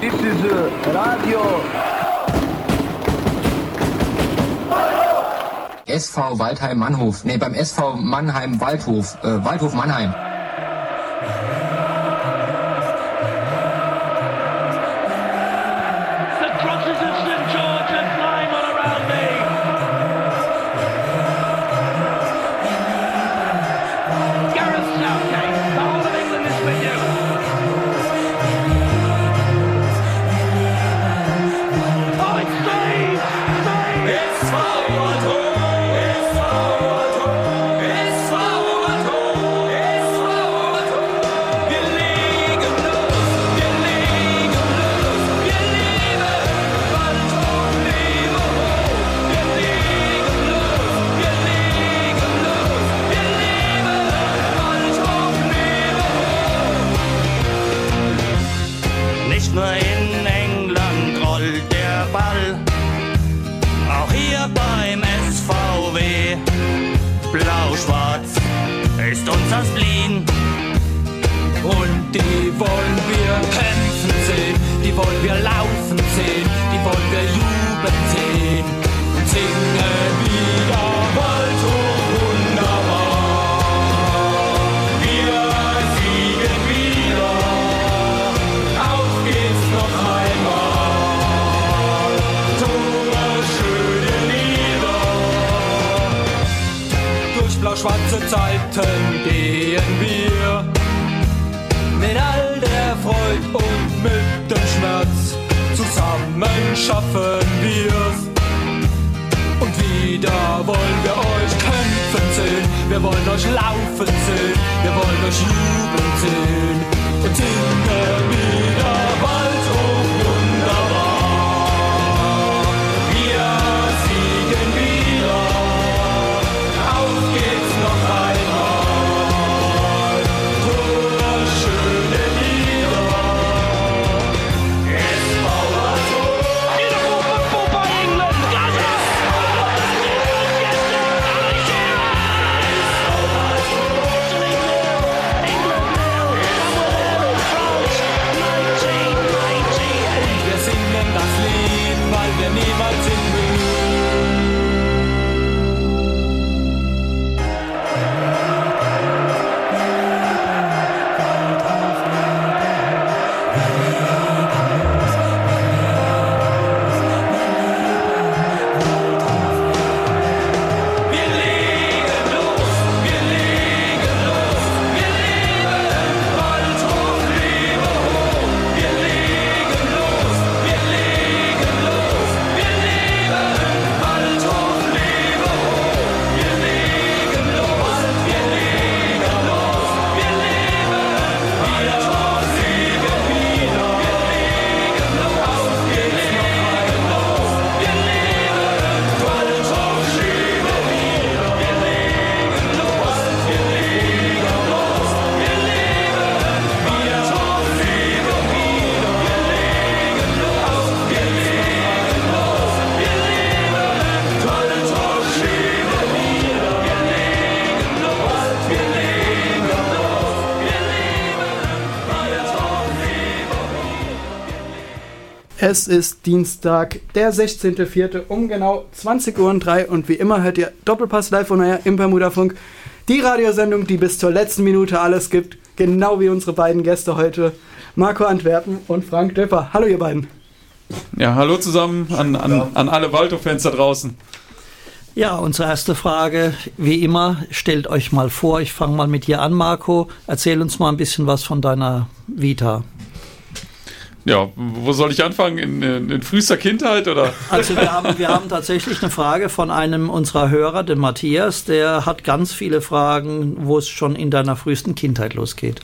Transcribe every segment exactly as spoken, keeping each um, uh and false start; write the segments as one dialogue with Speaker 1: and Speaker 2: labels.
Speaker 1: This is uh, Radio.
Speaker 2: S V Waldheim Mannhof. Ne, beim S V Mannheim Waldhof. Äh, Waldhof Mannheim.
Speaker 3: Schwarze Zeiten gehen wir mit all der Freude und mit dem Schmerz. Zusammen schaffen wir's. Und wieder wollen wir euch kämpfen sehen. Wir wollen euch laufen sehen. Wir wollen euch jubeln sehen. Und singen wieder Waldhof wunderbar. Wir siegen wieder. Auf geht's noch einmal. Wunderschöne Lieder. S V Waldhof. Beautiful football by England. Wir singen das Lied, weil wir niemals in
Speaker 4: Es ist Dienstag, der sechzehnter vierte um genau zwanzig Uhr drei und wie immer hört ihr Doppelpass live on air im Bermudafunk. Die Radiosendung, die bis zur letzten Minute alles gibt, genau wie unsere beiden Gäste heute, Marco Antwerpen und Frank Döpper. Hallo ihr beiden.
Speaker 5: Ja, hallo zusammen an, an, an alle Waldhof-Fans da draußen.
Speaker 6: Ja, unsere erste Frage, wie immer, stellt euch mal vor, ich fange mal mit dir an, Marco. Erzähl uns mal ein bisschen was von deiner Vita.
Speaker 5: Ja, wo soll ich anfangen? In, in, in frühester Kindheit, oder?
Speaker 6: Also wir haben, wir haben tatsächlich eine Frage von einem unserer Hörer, dem Matthias, der hat ganz viele Fragen, wo es schon in deiner frühesten Kindheit losgeht.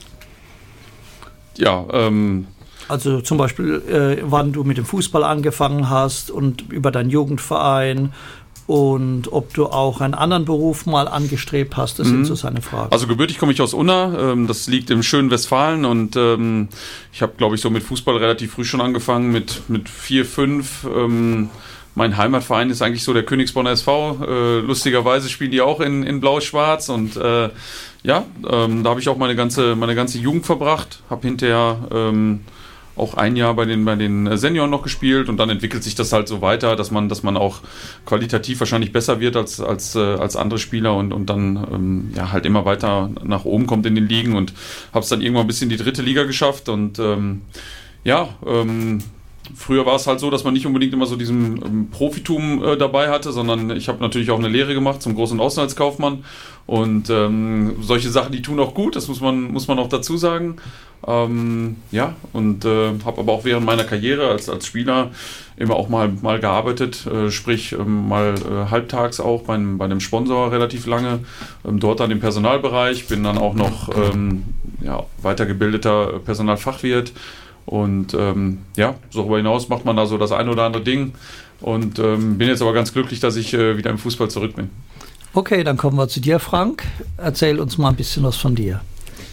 Speaker 5: Ja, ähm...
Speaker 6: Also zum Beispiel, äh, wann du mit dem Fußball angefangen hast und über deinen Jugendverein und ob du auch einen anderen Beruf mal angestrebt hast, das mhm. sind so seine Fragen.
Speaker 5: Also gebürtig komme ich aus Unna, ähm, das liegt im schönen Westfalen und ähm, ich habe, glaube ich, so mit Fußball relativ früh schon angefangen, mit, mit vier, fünf. Ähm, mein Heimatverein ist eigentlich so der Königsbronner S V. Äh, lustigerweise spielen die auch in, in Blau-Schwarz und äh, ja, ähm, da habe ich auch meine ganze, meine ganze Jugend verbracht, habe hinterher ähm, auch ein Jahr bei den, bei den Senioren noch gespielt und dann entwickelt sich das halt so weiter, dass man, dass man auch qualitativ wahrscheinlich besser wird als, als, äh, als andere Spieler und, und dann ähm, ja, halt immer weiter nach oben kommt in den Ligen und habe es dann irgendwann bis in die dritte Liga geschafft und ähm, ja, ähm, früher war es halt so, dass man nicht unbedingt immer so diesen ähm, Profitum äh, dabei hatte, sondern ich habe natürlich auch eine Lehre gemacht zum Groß- und Außenhandelskaufmann und ähm, solche Sachen, die tun auch gut, das muss man, muss man auch dazu sagen. Ähm, ja, und äh, habe aber auch während meiner Karriere als, als Spieler immer auch mal, mal gearbeitet, äh, sprich ähm, mal äh, halbtags auch bei einem, bei einem Sponsor relativ lange, ähm, dort dann im Personalbereich, bin dann auch noch ähm, ja, weitergebildeter Personalfachwirt. Und ähm, ja, darüber hinaus macht man da so das ein oder andere Ding und ähm, bin jetzt aber ganz glücklich, dass ich äh, wieder im Fußball zurück bin.
Speaker 6: Okay, dann kommen wir zu dir, Frank. Erzähl uns mal ein bisschen was von dir.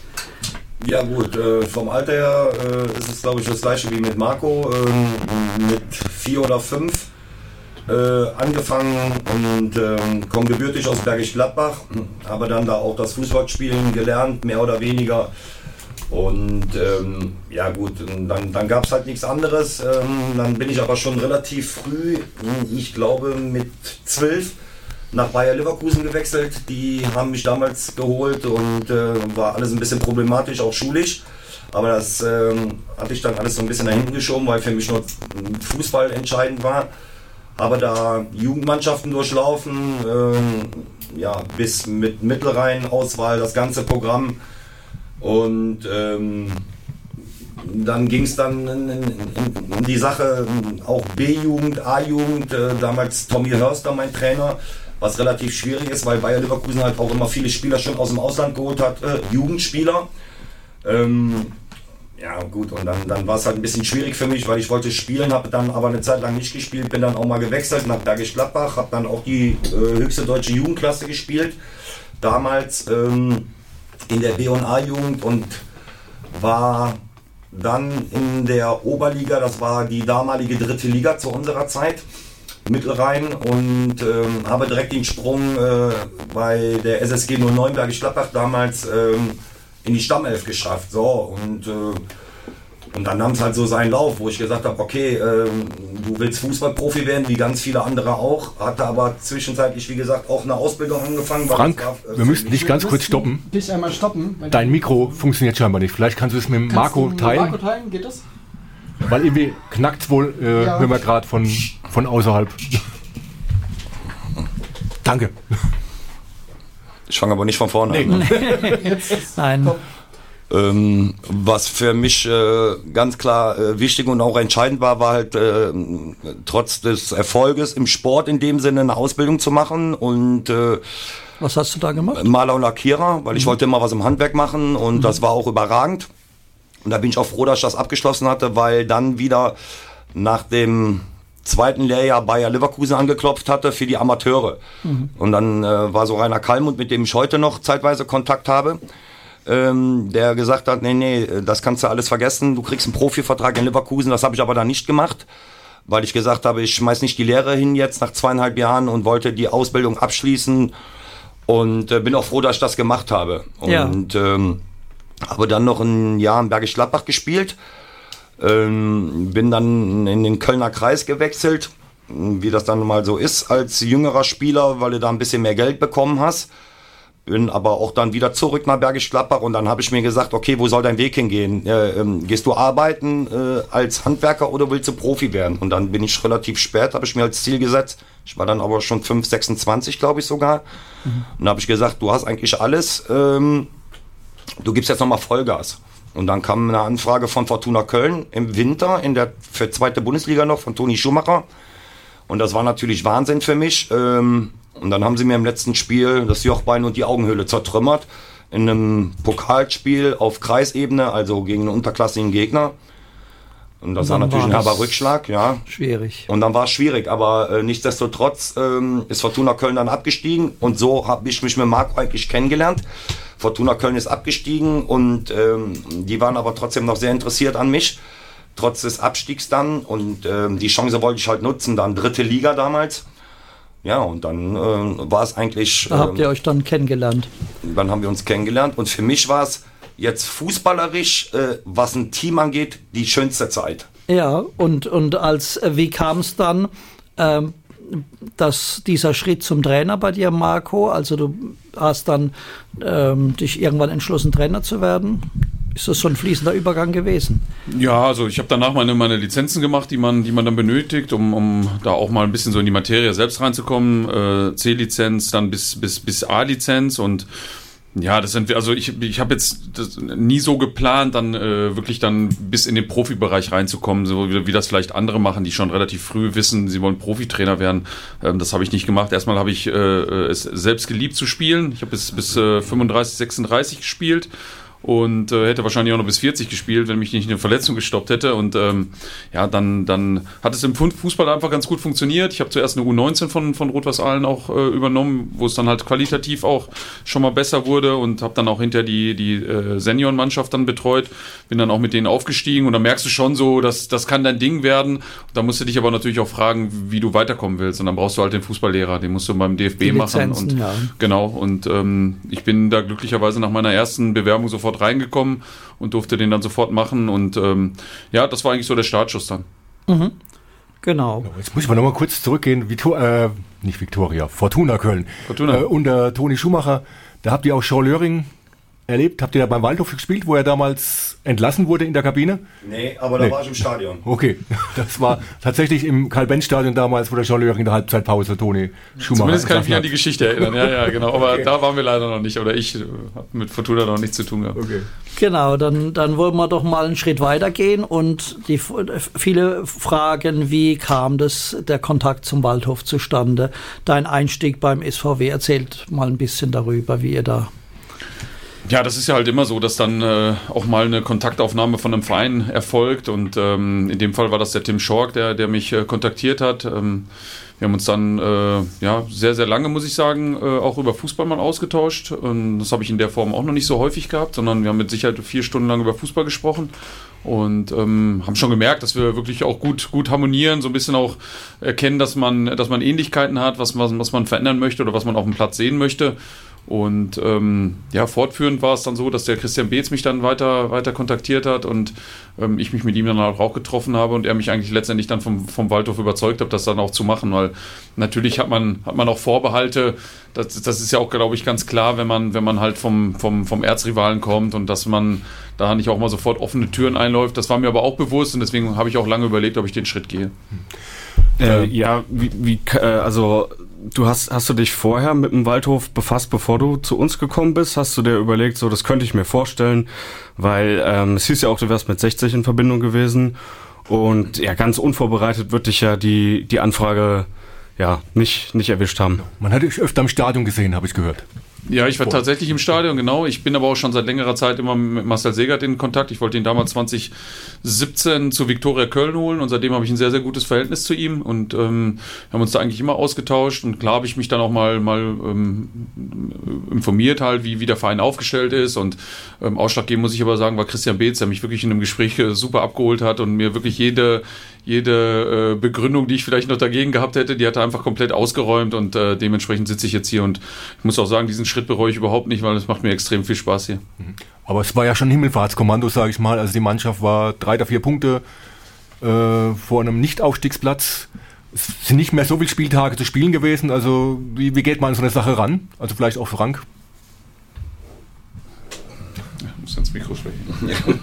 Speaker 1: Ja gut, äh, vom Alter her äh, ist es glaube ich das gleiche wie mit Marco, äh, mit vier oder fünf äh, angefangen und äh, komme gebürtig aus Bergisch Gladbach, habe dann da auch das Fußballspielen gelernt, mehr oder weniger. Und ähm, ja gut, dann, dann gab es halt nichts anderes. Ähm, dann bin ich aber schon relativ früh, ich glaube mit zwölf, nach Bayer Leverkusen gewechselt. Die haben mich damals geholt und äh, war alles ein bisschen problematisch, auch schulisch. Aber das ähm, hatte ich dann alles so ein bisschen nach hinten geschoben, weil für mich nur Fußball entscheidend war. Habe da Jugendmannschaften durchlaufen, ähm, ja, bis mit Mittelrhein-Auswahl, das ganze Programm. Und ähm, dann ging es dann in, in, in die Sache, auch B-Jugend, A-Jugend, äh, damals Tommy Hörster, mein Trainer, was relativ schwierig ist, weil Bayer Leverkusen halt auch immer viele Spieler schon aus dem Ausland geholt hat, äh, Jugendspieler. Ähm, ja gut, und dann, dann war es halt ein bisschen schwierig für mich, weil ich wollte spielen, habe dann aber eine Zeit lang nicht gespielt, bin dann auch mal gewechselt nach Bergisch Gladbach, habe dann auch die äh, höchste deutsche Jugendklasse gespielt, damals ähm, in der B- und A-Jugend und war dann in der Oberliga, das war die damalige dritte Liga zu unserer Zeit, Mittelrhein, und ähm, habe direkt den Sprung äh, bei der S S G null neun Bergisch Gladbach damals ähm, in die Stammelf geschafft. So, und, äh, und dann nahm es halt so seinen Lauf, wo ich gesagt habe, okay, äh, du willst Fußballprofi werden, wie ganz viele andere auch, hatte aber zwischenzeitlich, wie gesagt, auch eine Ausbildung angefangen.
Speaker 7: Frank,
Speaker 1: war, äh,
Speaker 7: wir müssten dich ganz kurz stoppen.
Speaker 4: Dich einmal stoppen.
Speaker 7: Dein Mikro funktioniert scheinbar nicht. Vielleicht kannst du es mit dem Marco
Speaker 4: du
Speaker 7: teilen.
Speaker 4: Marco teilen, geht das?
Speaker 7: Weil irgendwie knackt wohl, äh,
Speaker 4: Ja.
Speaker 7: hören wir gerade von, von außerhalb. Danke.
Speaker 1: Ich fange aber nicht von vorne an.
Speaker 6: Nein.
Speaker 1: Ähm, was für mich äh, ganz klar äh, wichtig und auch entscheidend war, war halt äh, trotz des Erfolges im Sport in dem Sinne eine Ausbildung zu machen und äh,
Speaker 6: Was hast du da gemacht?
Speaker 1: Maler und Lackierer, weil ich
Speaker 6: Mhm.
Speaker 1: wollte immer was im Handwerk machen und
Speaker 6: Mhm.
Speaker 1: das war auch überragend. Und da bin ich auch froh, dass ich das abgeschlossen hatte, weil dann wieder nach dem zweiten Lehrjahr Bayer Leverkusen angeklopft hatte für die Amateure.
Speaker 6: Mhm.
Speaker 1: Und dann äh, war so Rainer Kallmund, mit dem ich heute noch zeitweise Kontakt habe, ähm, der gesagt hat, nee, nee, das kannst du alles vergessen, du kriegst einen Profivertrag in Leverkusen. Das habe ich aber dann nicht gemacht, weil ich gesagt habe, ich schmeiß nicht die Lehre hin jetzt nach zweieinhalb Jahren und wollte die Ausbildung abschließen und äh, bin auch froh, dass ich das gemacht habe.
Speaker 6: Ja.
Speaker 1: Und ähm, habe dann noch ein Jahr in Bergisch Gladbach gespielt, ähm, bin dann in den Kölner Kreis gewechselt, wie das dann mal so ist als jüngerer Spieler, weil du da ein bisschen mehr Geld bekommen hast. Bin aber auch dann wieder zurück nach Bergisch Gladbach und dann habe ich mir gesagt, okay, wo soll dein Weg hingehen? Äh, ähm, gehst du arbeiten äh, als Handwerker oder willst du Profi werden? Und dann bin ich relativ spät, habe ich mir als Ziel gesetzt. Ich war dann aber schon fünf, sechsundzwanzig, glaube ich sogar. Mhm. Und da habe ich gesagt, du hast eigentlich alles, ähm, du gibst jetzt nochmal Vollgas. Und dann kam eine Anfrage von Fortuna Köln im Winter in der für zweite Bundesliga noch von Toni Schumacher. Und das war natürlich Wahnsinn für mich. Ähm, Und dann haben sie mir im letzten Spiel das Jochbein und die Augenhöhle zertrümmert. In einem Pokalspiel auf Kreisebene, also gegen einen unterklassigen Gegner. Und das
Speaker 6: Und
Speaker 1: war
Speaker 6: dann
Speaker 1: natürlich
Speaker 6: war
Speaker 1: ein
Speaker 6: das
Speaker 1: herber Rückschlag, ja.
Speaker 6: Schwierig.
Speaker 1: Und dann war es schwierig, aber äh, nichtsdestotrotz ähm, ist Fortuna Köln dann abgestiegen. Und so habe ich mich mit Marco eigentlich kennengelernt. Fortuna Köln ist abgestiegen und ähm, die waren aber trotzdem noch sehr interessiert an mich. Trotz des Abstiegs dann. Und ähm, die Chance wollte ich halt nutzen, dann dritte Liga damals. Ja, und dann äh, war es eigentlich...
Speaker 6: Da habt
Speaker 1: äh,
Speaker 6: ihr euch dann kennengelernt.
Speaker 1: Dann haben wir uns kennengelernt und für mich war es jetzt fußballerisch, äh, was ein Team angeht, die schönste Zeit.
Speaker 6: Ja, und, und als wie kam es dann, ähm, dass dieser Schritt zum Trainer bei dir, Marco? Also du hast dann ähm, dich irgendwann entschlossen, Trainer zu werden. Ist das so ein fließender Übergang gewesen?
Speaker 5: Ja, also ich habe danach meine, meine Lizenzen gemacht, die man, die man dann benötigt, um, um da auch mal ein bisschen so in die Materie selbst reinzukommen. Äh, C-Lizenz, dann bis, bis, bis A-Lizenz und ja, das sind wir, also ich, ich habe jetzt das nie so geplant, dann äh, wirklich dann bis in den Profibereich reinzukommen, so wie, wie das vielleicht andere machen, die schon relativ früh wissen, sie wollen Profitrainer werden. Ähm, das habe ich nicht gemacht. Erstmal habe ich äh, es selbst geliebt zu spielen. Ich habe bis, bis äh, fünfunddreißig, sechsunddreißig gespielt. Und äh, hätte wahrscheinlich auch noch bis vierzig gespielt, wenn mich nicht eine Verletzung gestoppt hätte. Und ähm, ja, dann, dann hat es im Fußball einfach ganz gut funktioniert. Ich habe zuerst eine U neunzehn von, von Rot-Weiß Aalen auch äh, übernommen, wo es dann halt qualitativ auch schon mal besser wurde und habe dann auch hinterher die, die äh, Seniorenmannschaft dann betreut. Bin dann auch mit denen aufgestiegen und da merkst du schon so, dass das kann dein Ding werden. Da musst du dich aber natürlich auch fragen, wie du weiterkommen willst. Und dann brauchst du halt den Fußballlehrer, den musst du beim D F B
Speaker 6: die
Speaker 5: machen.
Speaker 6: Lizenzen,
Speaker 5: und
Speaker 6: ja.
Speaker 5: Genau. Und ähm, ich bin da glücklicherweise nach meiner ersten Bewerbung sofort reingekommen und durfte den dann sofort machen und ähm, ja, das war eigentlich so der Startschuss dann.
Speaker 6: Mhm. Genau.
Speaker 7: Jetzt muss ich mal noch mal kurz zurückgehen, Victor, äh, nicht Viktoria, Fortuna Köln.
Speaker 5: Fortuna.
Speaker 7: Äh, unter Toni Schumacher, da habt ihr auch Jean Löring erlebt, habt ihr da beim Waldhof gespielt, wo er damals entlassen wurde in der Kabine?
Speaker 1: Nee, aber da
Speaker 7: Nee.
Speaker 1: war ich im Stadion.
Speaker 7: Okay, das war tatsächlich im Karl-Benz-Stadion damals, wo der Jean Löring in der Halbzeitpause Toni Schumacher
Speaker 5: Zumindest kann ich mich
Speaker 7: entlassen
Speaker 5: an die Geschichte erinnern. Ja, ja, genau. Aber
Speaker 7: Okay.
Speaker 5: da waren wir leider noch nicht. Oder ich äh, habe mit Fortuna noch nichts zu tun gehabt.
Speaker 7: Okay.
Speaker 6: Genau, dann, dann wollen wir doch mal einen Schritt weiter gehen und die viele fragen, wie kam das, der Kontakt zum Waldhof zustande? Dein Einstieg beim S V W, erzählt mal ein bisschen darüber, wie ihr da...
Speaker 5: Ja, das ist ja halt immer so, dass dann äh, auch mal eine Kontaktaufnahme von einem Verein erfolgt und ähm, in dem Fall war das der Tim Schork, der, der mich äh, kontaktiert hat. Ähm, wir haben uns dann äh, ja sehr, sehr lange, muss ich sagen, äh, auch über Fußball mal ausgetauscht. Und das habe ich in der Form auch noch nicht so häufig gehabt, sondern wir haben mit Sicherheit vier Stunden lang über Fußball gesprochen und ähm, haben schon gemerkt, dass wir wirklich auch gut, gut harmonieren, so ein bisschen auch erkennen, dass man, dass man Ähnlichkeiten hat, was, was, was man verändern möchte oder was man auf dem Platz sehen möchte. Und ähm, ja, fortführend war es dann so, dass der Christian Beetz mich dann weiter, weiter kontaktiert hat und ähm, ich mich mit ihm dann auch getroffen habe und er mich eigentlich letztendlich dann vom, vom Waldhof überzeugt hat, das dann auch zu machen, weil natürlich hat man, hat man auch Vorbehalte, das, das ist ja auch, glaube ich, ganz klar, wenn man, wenn man halt vom, vom, vom Erzrivalen kommt und dass man da nicht auch mal sofort offene Türen einläuft. Das war mir aber auch bewusst und deswegen habe ich auch lange überlegt, ob ich den Schritt gehe.
Speaker 8: Äh, ja, wie, wie äh, also du hast, hast du dich vorher mit dem Waldhof befasst, bevor du zu uns gekommen bist? Hast du dir überlegt, so das könnte ich mir vorstellen, weil ähm, es hieß ja auch, du wärst mit sechzig in Verbindung gewesen und ja, ganz unvorbereitet wird dich ja die, die Anfrage ja nicht, nicht erwischt haben.
Speaker 7: Man hat dich öfter im Stadion gesehen, habe ich gehört.
Speaker 5: Ja, ich war tatsächlich im Stadion, genau. Ich bin aber auch schon seit längerer Zeit immer mit Marcel Segert in Kontakt. Ich wollte ihn damals zwanzig siebzehn zu Viktoria Köln holen und seitdem habe ich ein sehr, sehr gutes Verhältnis zu ihm und ähm, haben uns da eigentlich immer ausgetauscht und klar habe ich mich dann auch mal, mal ähm, informiert halt, wie, wie der Verein aufgestellt ist und ähm, ausschlaggebend muss ich aber sagen, war Christian Beetz, der mich wirklich in einem Gespräch äh, super abgeholt hat und mir wirklich jede jede äh, Begründung, die ich vielleicht noch dagegen gehabt hätte, die hat er einfach komplett ausgeräumt und äh, dementsprechend sitze ich jetzt hier und ich muss auch sagen, diesen Schritt bereue ich überhaupt nicht, weil es macht mir extrem viel Spaß hier.
Speaker 7: Aber es war ja schon Himmelfahrtskommando, sage ich mal. Also die Mannschaft war drei oder vier Punkte äh, vor einem Nicht-Aufstiegsplatz. Es sind nicht mehr so viele Spieltage zu spielen gewesen. Also wie, wie geht man an so eine Sache ran? Also vielleicht auch Frank.
Speaker 5: Ich muss ins Mikro sprechen.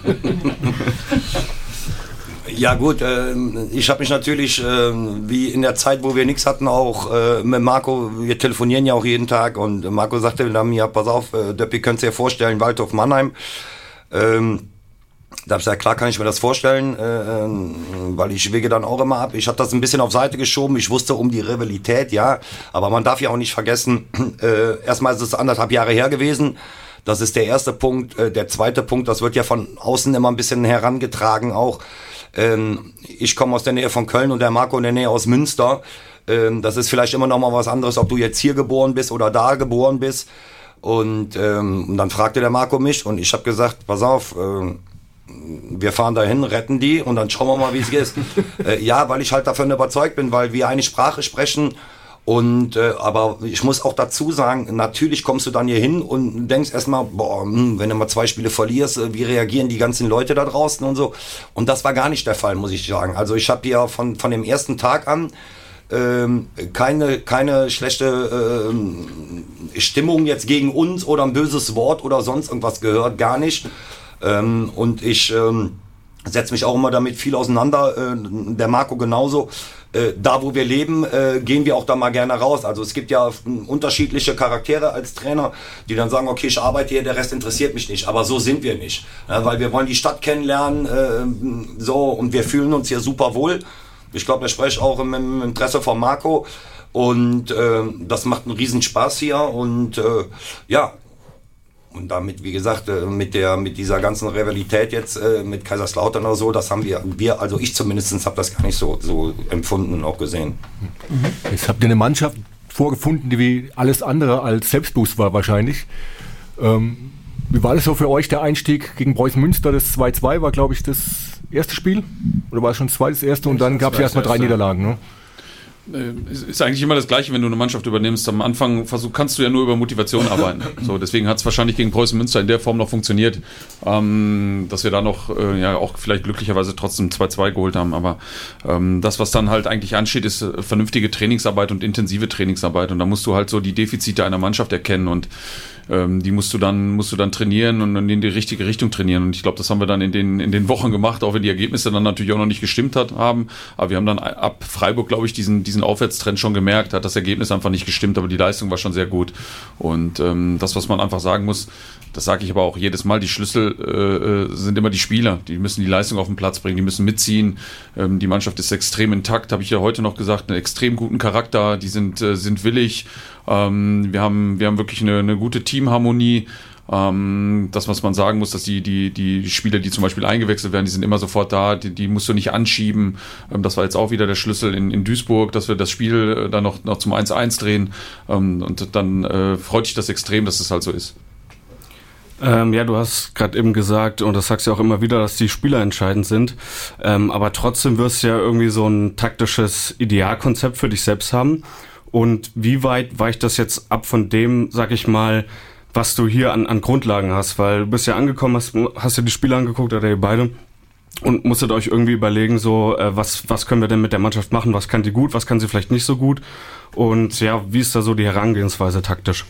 Speaker 1: Ja gut, äh, ich habe mich natürlich, äh, wie in der Zeit, wo wir nichts hatten, auch äh, mit Marco, wir telefonieren ja auch jeden Tag und Marco sagte dann mir, pass auf, äh, Döppi, könntest du dir vorstellen, Waldhof Mannheim. Ähm, da habe ich gesagt, klar kann ich mir das vorstellen, äh, weil ich wege dann auch immer ab. Ich habe das ein bisschen auf Seite geschoben, ich wusste um die Rivalität, ja, aber man darf ja auch nicht vergessen, äh, erstmal ist es anderthalb Jahre her gewesen. Das ist der erste Punkt. Äh, der zweite Punkt, das wird ja von außen immer ein bisschen herangetragen auch. Ähm, ich komme aus der Nähe von Köln und der Marco in der Nähe aus Münster. Ähm, das ist vielleicht immer noch mal was anderes, ob du jetzt hier geboren bist oder da geboren bist. Und, ähm, und dann fragte der Marco mich und ich habe gesagt, pass auf, äh, wir fahren dahin, retten die und dann schauen wir mal, wie es ist. äh, ja, weil ich halt davon überzeugt bin, weil wir eine Sprache sprechen Und äh, aber ich muss auch dazu sagen, natürlich kommst du dann hier hin und denkst erstmal, boah, hm, wenn du mal zwei Spiele verlierst, äh, wie reagieren die ganzen Leute da draußen und so. Und das war gar nicht der Fall, muss ich sagen. Also ich habe ja von von dem ersten Tag an ähm, keine keine schlechte äh, Stimmung jetzt gegen uns oder ein böses Wort oder sonst irgendwas gehört, gar nicht. Ähm, und ich ähm, setze mich auch immer damit viel auseinander, äh, der Marco genauso. Äh, da, wo wir leben, äh, gehen wir auch da mal gerne raus. Also es gibt ja unterschiedliche Charaktere als Trainer, die dann sagen, okay, ich arbeite hier, der Rest interessiert mich nicht. Aber so sind wir nicht. Ja, weil wir wollen die Stadt kennenlernen, äh, so, und wir fühlen uns hier super wohl. Ich glaube, das spreche ich auch im, im Interesse von Marco. Und äh, das macht einen riesen Spaß hier. Und äh, ja, und damit, wie gesagt, mit der, mit dieser ganzen Rivalität jetzt, mit Kaiserslautern oder so, das haben wir, wir, also ich zumindest habe das gar nicht so, so empfunden und auch gesehen.
Speaker 7: Jetzt habt ihr eine Mannschaft vorgefunden, die wie alles andere als Selbstbewusst war wahrscheinlich. Ähm, wie war das so für euch, der Einstieg gegen Preußen Münster? Das zwei zwei war, glaube ich, das erste Spiel? Oder war es schon das zweite, das erste? Und dann gab es erstmal drei Niederlagen, ne?
Speaker 5: Ist eigentlich immer das Gleiche, wenn du eine Mannschaft übernimmst. Am Anfang versuch, kannst du ja nur über Motivation arbeiten. So, deswegen hat es wahrscheinlich gegen Preußen Münster in der Form noch funktioniert, ähm, dass wir da noch äh, ja auch vielleicht glücklicherweise trotzdem zwei zwei geholt haben. Aber ähm, das, was dann halt eigentlich ansteht, ist äh, vernünftige Trainingsarbeit und intensive Trainingsarbeit. Und da musst du halt so die Defizite einer Mannschaft erkennen und ähm, die musst du dann musst du dann trainieren und in die richtige Richtung trainieren. Und ich glaube, das haben wir dann in den in den Wochen gemacht, auch wenn die Ergebnisse dann natürlich auch noch nicht gestimmt hat, haben. Aber wir haben dann ab Freiburg, glaube ich, diesen diesen Aufwärtstrend schon gemerkt, hat das Ergebnis einfach nicht gestimmt, aber die Leistung war schon sehr gut. Und ähm, das, was man einfach sagen muss, das sage ich aber auch jedes Mal, die Schlüssel äh, sind immer die Spieler. Die müssen die Leistung auf den Platz bringen, die müssen mitziehen. Ähm, die Mannschaft ist extrem intakt, habe ich ja heute noch gesagt, einen extrem guten Charakter, die sind äh, sind willig. Ähm, wir haben wir haben wirklich eine, eine gute Teamharmonie. Ähm, das, was man sagen muss, dass die, die, die Spieler, die zum Beispiel eingewechselt werden, die sind immer sofort da, die, die musst du nicht anschieben. Ähm, das war jetzt auch wieder der Schlüssel in, in Duisburg, dass wir das Spiel äh, dann noch, noch zum eins eins drehen. Ähm, und dann äh, freut dich das extrem, dass es halt so ist.
Speaker 8: Ähm, ja, du hast gerade eben gesagt, und das sagst du auch immer wieder, dass die Spieler entscheidend sind. Ähm, aber trotzdem wirst du ja irgendwie so ein taktisches Idealkonzept für dich selbst haben. Und wie weit weicht das jetzt ab von dem, sag ich mal, was du hier an, an Grundlagen hast, weil du bist ja angekommen, hast, hast dir die Spiele angeguckt, oder ihr beide, und musstet euch irgendwie überlegen, so, äh, was, was können wir denn mit der Mannschaft machen, was kann die gut, was kann sie vielleicht nicht so gut, und ja, wie ist da so die Herangehensweise taktisch?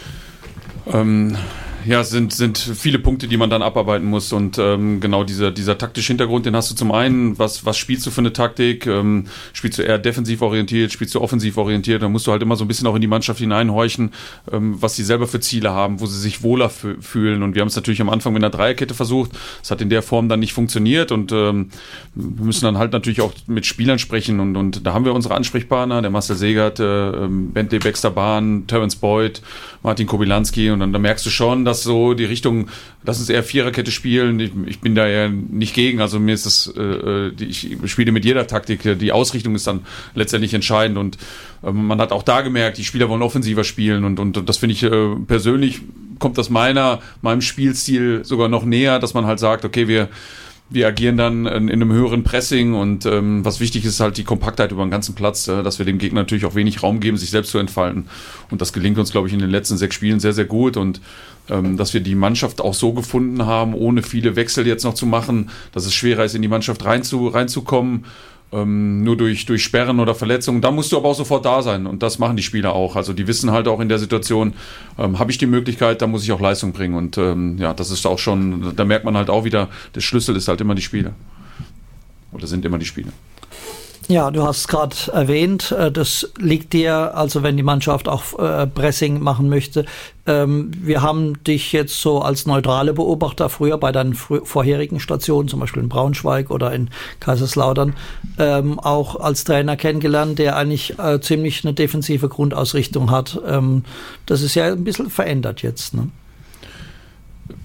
Speaker 5: Ähm, ja, es sind, sind viele Punkte, die man dann abarbeiten muss, und ähm, genau dieser, dieser taktische Hintergrund, den hast du zum einen, was, was spielst du für eine Taktik, ähm, spielst du eher defensiv orientiert, spielst du offensiv orientiert, da musst du halt immer so ein bisschen auch in die Mannschaft hineinhorchen, ähm, was sie selber für Ziele haben, wo sie sich wohler f- fühlen, und wir haben es natürlich am Anfang mit einer Dreierkette versucht, das hat in der Form dann nicht funktioniert, und ähm, wir müssen dann halt natürlich auch mit Spielern sprechen, und, und da haben wir unsere Ansprechpartner, der Marcel Segert, äh, Bentley Baxter Bahn, Terence Boyd, Martin Kobylanski, und dann da merkst du schon, dass so die Richtung, lass uns eher Viererkette spielen. Ich, ich bin da ja nicht gegen, also mir ist das, äh, die, ich spiele mit jeder Taktik, die Ausrichtung ist dann letztendlich entscheidend, und äh, man hat auch da gemerkt, die Spieler wollen offensiver spielen, und, und das finde ich äh, persönlich, kommt das meiner, meinem Spielstil sogar noch näher, dass man halt sagt, okay, wir Wir agieren dann in, in einem höheren Pressing, und ähm, was wichtig ist, halt die Kompaktheit über den ganzen Platz, äh, dass wir dem Gegner natürlich auch wenig Raum geben, sich selbst zu entfalten. Und das gelingt uns, glaube ich, in den letzten sechs Spielen sehr, sehr gut, und ähm, dass wir die Mannschaft auch so gefunden haben, ohne viele Wechsel jetzt noch zu machen, dass es schwerer ist, in die Mannschaft rein zu, reinzukommen. Ähm, nur durch, durch Sperren oder Verletzungen, da musst du aber auch sofort da sein, und das machen die Spieler auch, also die wissen halt auch in der Situation, ähm, habe ich die Möglichkeit, da muss ich auch Leistung bringen, und ähm, ja, das ist auch schon, da merkt man halt auch wieder, der Schlüssel ist halt immer die Spieler, oder sind immer die Spieler.
Speaker 6: Ja, du hast es gerade erwähnt, das liegt dir, also wenn die Mannschaft auch äh, Pressing machen möchte. Ähm, wir haben dich jetzt so als neutrale Beobachter früher bei deinen frü- vorherigen Stationen, zum Beispiel in Braunschweig oder in Kaiserslautern, ähm, auch als Trainer kennengelernt, der eigentlich äh, ziemlich eine defensive Grundausrichtung hat. Ähm, das ist ja ein bisschen verändert jetzt, ne?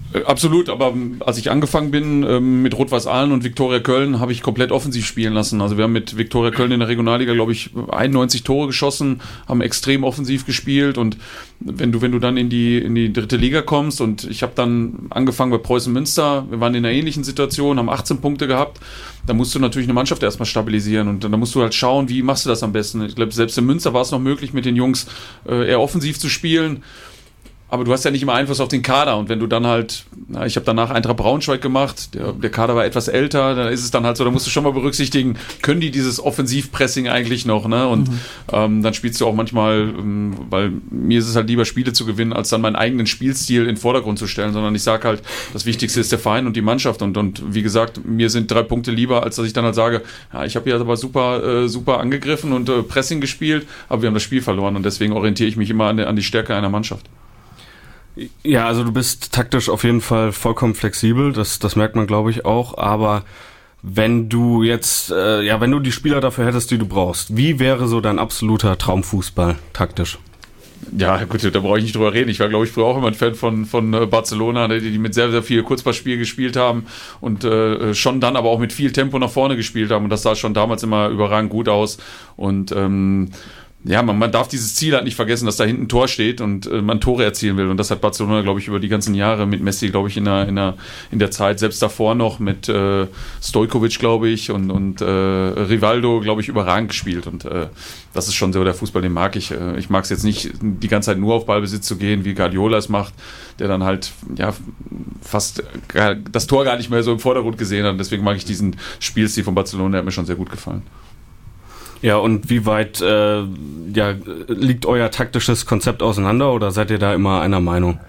Speaker 5: Absolut, aber als ich angefangen bin ähm, mit Rot-Weiß Aalen und Viktoria Köln, habe ich komplett offensiv spielen lassen. Also wir haben mit Viktoria Köln in der Regionalliga, glaube ich, einundneunzig Tore geschossen, haben extrem offensiv gespielt und wenn du wenn du dann in die in die dritte Liga kommst und ich habe dann angefangen bei Preußen Münster, wir waren in einer ähnlichen Situation, haben achtzehn Punkte gehabt, da musst du natürlich eine Mannschaft erstmal stabilisieren und dann musst du halt schauen, wie machst du das am besten. Ich glaube, selbst in Münster war es noch möglich, mit den Jungs äh, eher offensiv zu spielen. Aber du hast ja nicht immer Einfluss auf den Kader und wenn du dann halt, na, ich habe danach Eintracht Braunschweig gemacht, der, der Kader war etwas älter, da ist es dann halt so, da musst du schon mal berücksichtigen, können die dieses Offensivpressing eigentlich noch, ne? Und mhm. ähm, dann spielst du auch manchmal, ähm, weil mir ist es halt lieber Spiele zu gewinnen, als dann meinen eigenen Spielstil in den Vordergrund zu stellen, sondern ich sage halt, das Wichtigste ist der Verein und die Mannschaft und, und wie gesagt, mir sind drei Punkte lieber, als dass ich dann halt sage, ja, ich habe hier aber super, äh, super angegriffen und äh, Pressing gespielt, aber wir haben das Spiel verloren und deswegen orientiere ich mich immer an, der, an die Stärke einer Mannschaft.
Speaker 8: Ja, also du bist taktisch auf jeden Fall vollkommen flexibel, das, das merkt man, glaube ich, auch, aber wenn du jetzt, äh, ja, wenn du die Spieler dafür hättest, die du brauchst, wie wäre so dein absoluter Traumfußball taktisch?
Speaker 5: Ja, gut, da brauche ich nicht drüber reden. Ich war, glaube ich, früher auch immer ein Fan von, von Barcelona, die, die mit sehr, sehr viel Kurzpassspiel gespielt haben und äh, schon dann aber auch mit viel Tempo nach vorne gespielt haben und das sah schon damals immer überragend gut aus und ähm, ja, man, man darf dieses Ziel halt nicht vergessen, dass da hinten ein Tor steht und äh, man Tore erzielen will. Und das hat Barcelona, glaube ich, über die ganzen Jahre mit Messi, glaube ich, in der, in der, in der Zeit, selbst davor noch mit äh, Stojkovic, glaube ich, und, und äh, Rivaldo, glaube ich, überragend gespielt. Und äh, das ist schon so der Fußball, den mag ich. Äh, ich mag es jetzt nicht, die ganze Zeit nur auf Ballbesitz zu gehen, wie Guardiola es macht, der dann halt ja fast gar, das Tor gar nicht mehr so im Vordergrund gesehen hat. Und deswegen mag ich diesen Spielstil von Barcelona, der hat mir schon sehr gut gefallen.
Speaker 8: Ja, und wie weit äh, ja, liegt euer taktisches Konzept auseinander oder seid ihr da immer einer Meinung?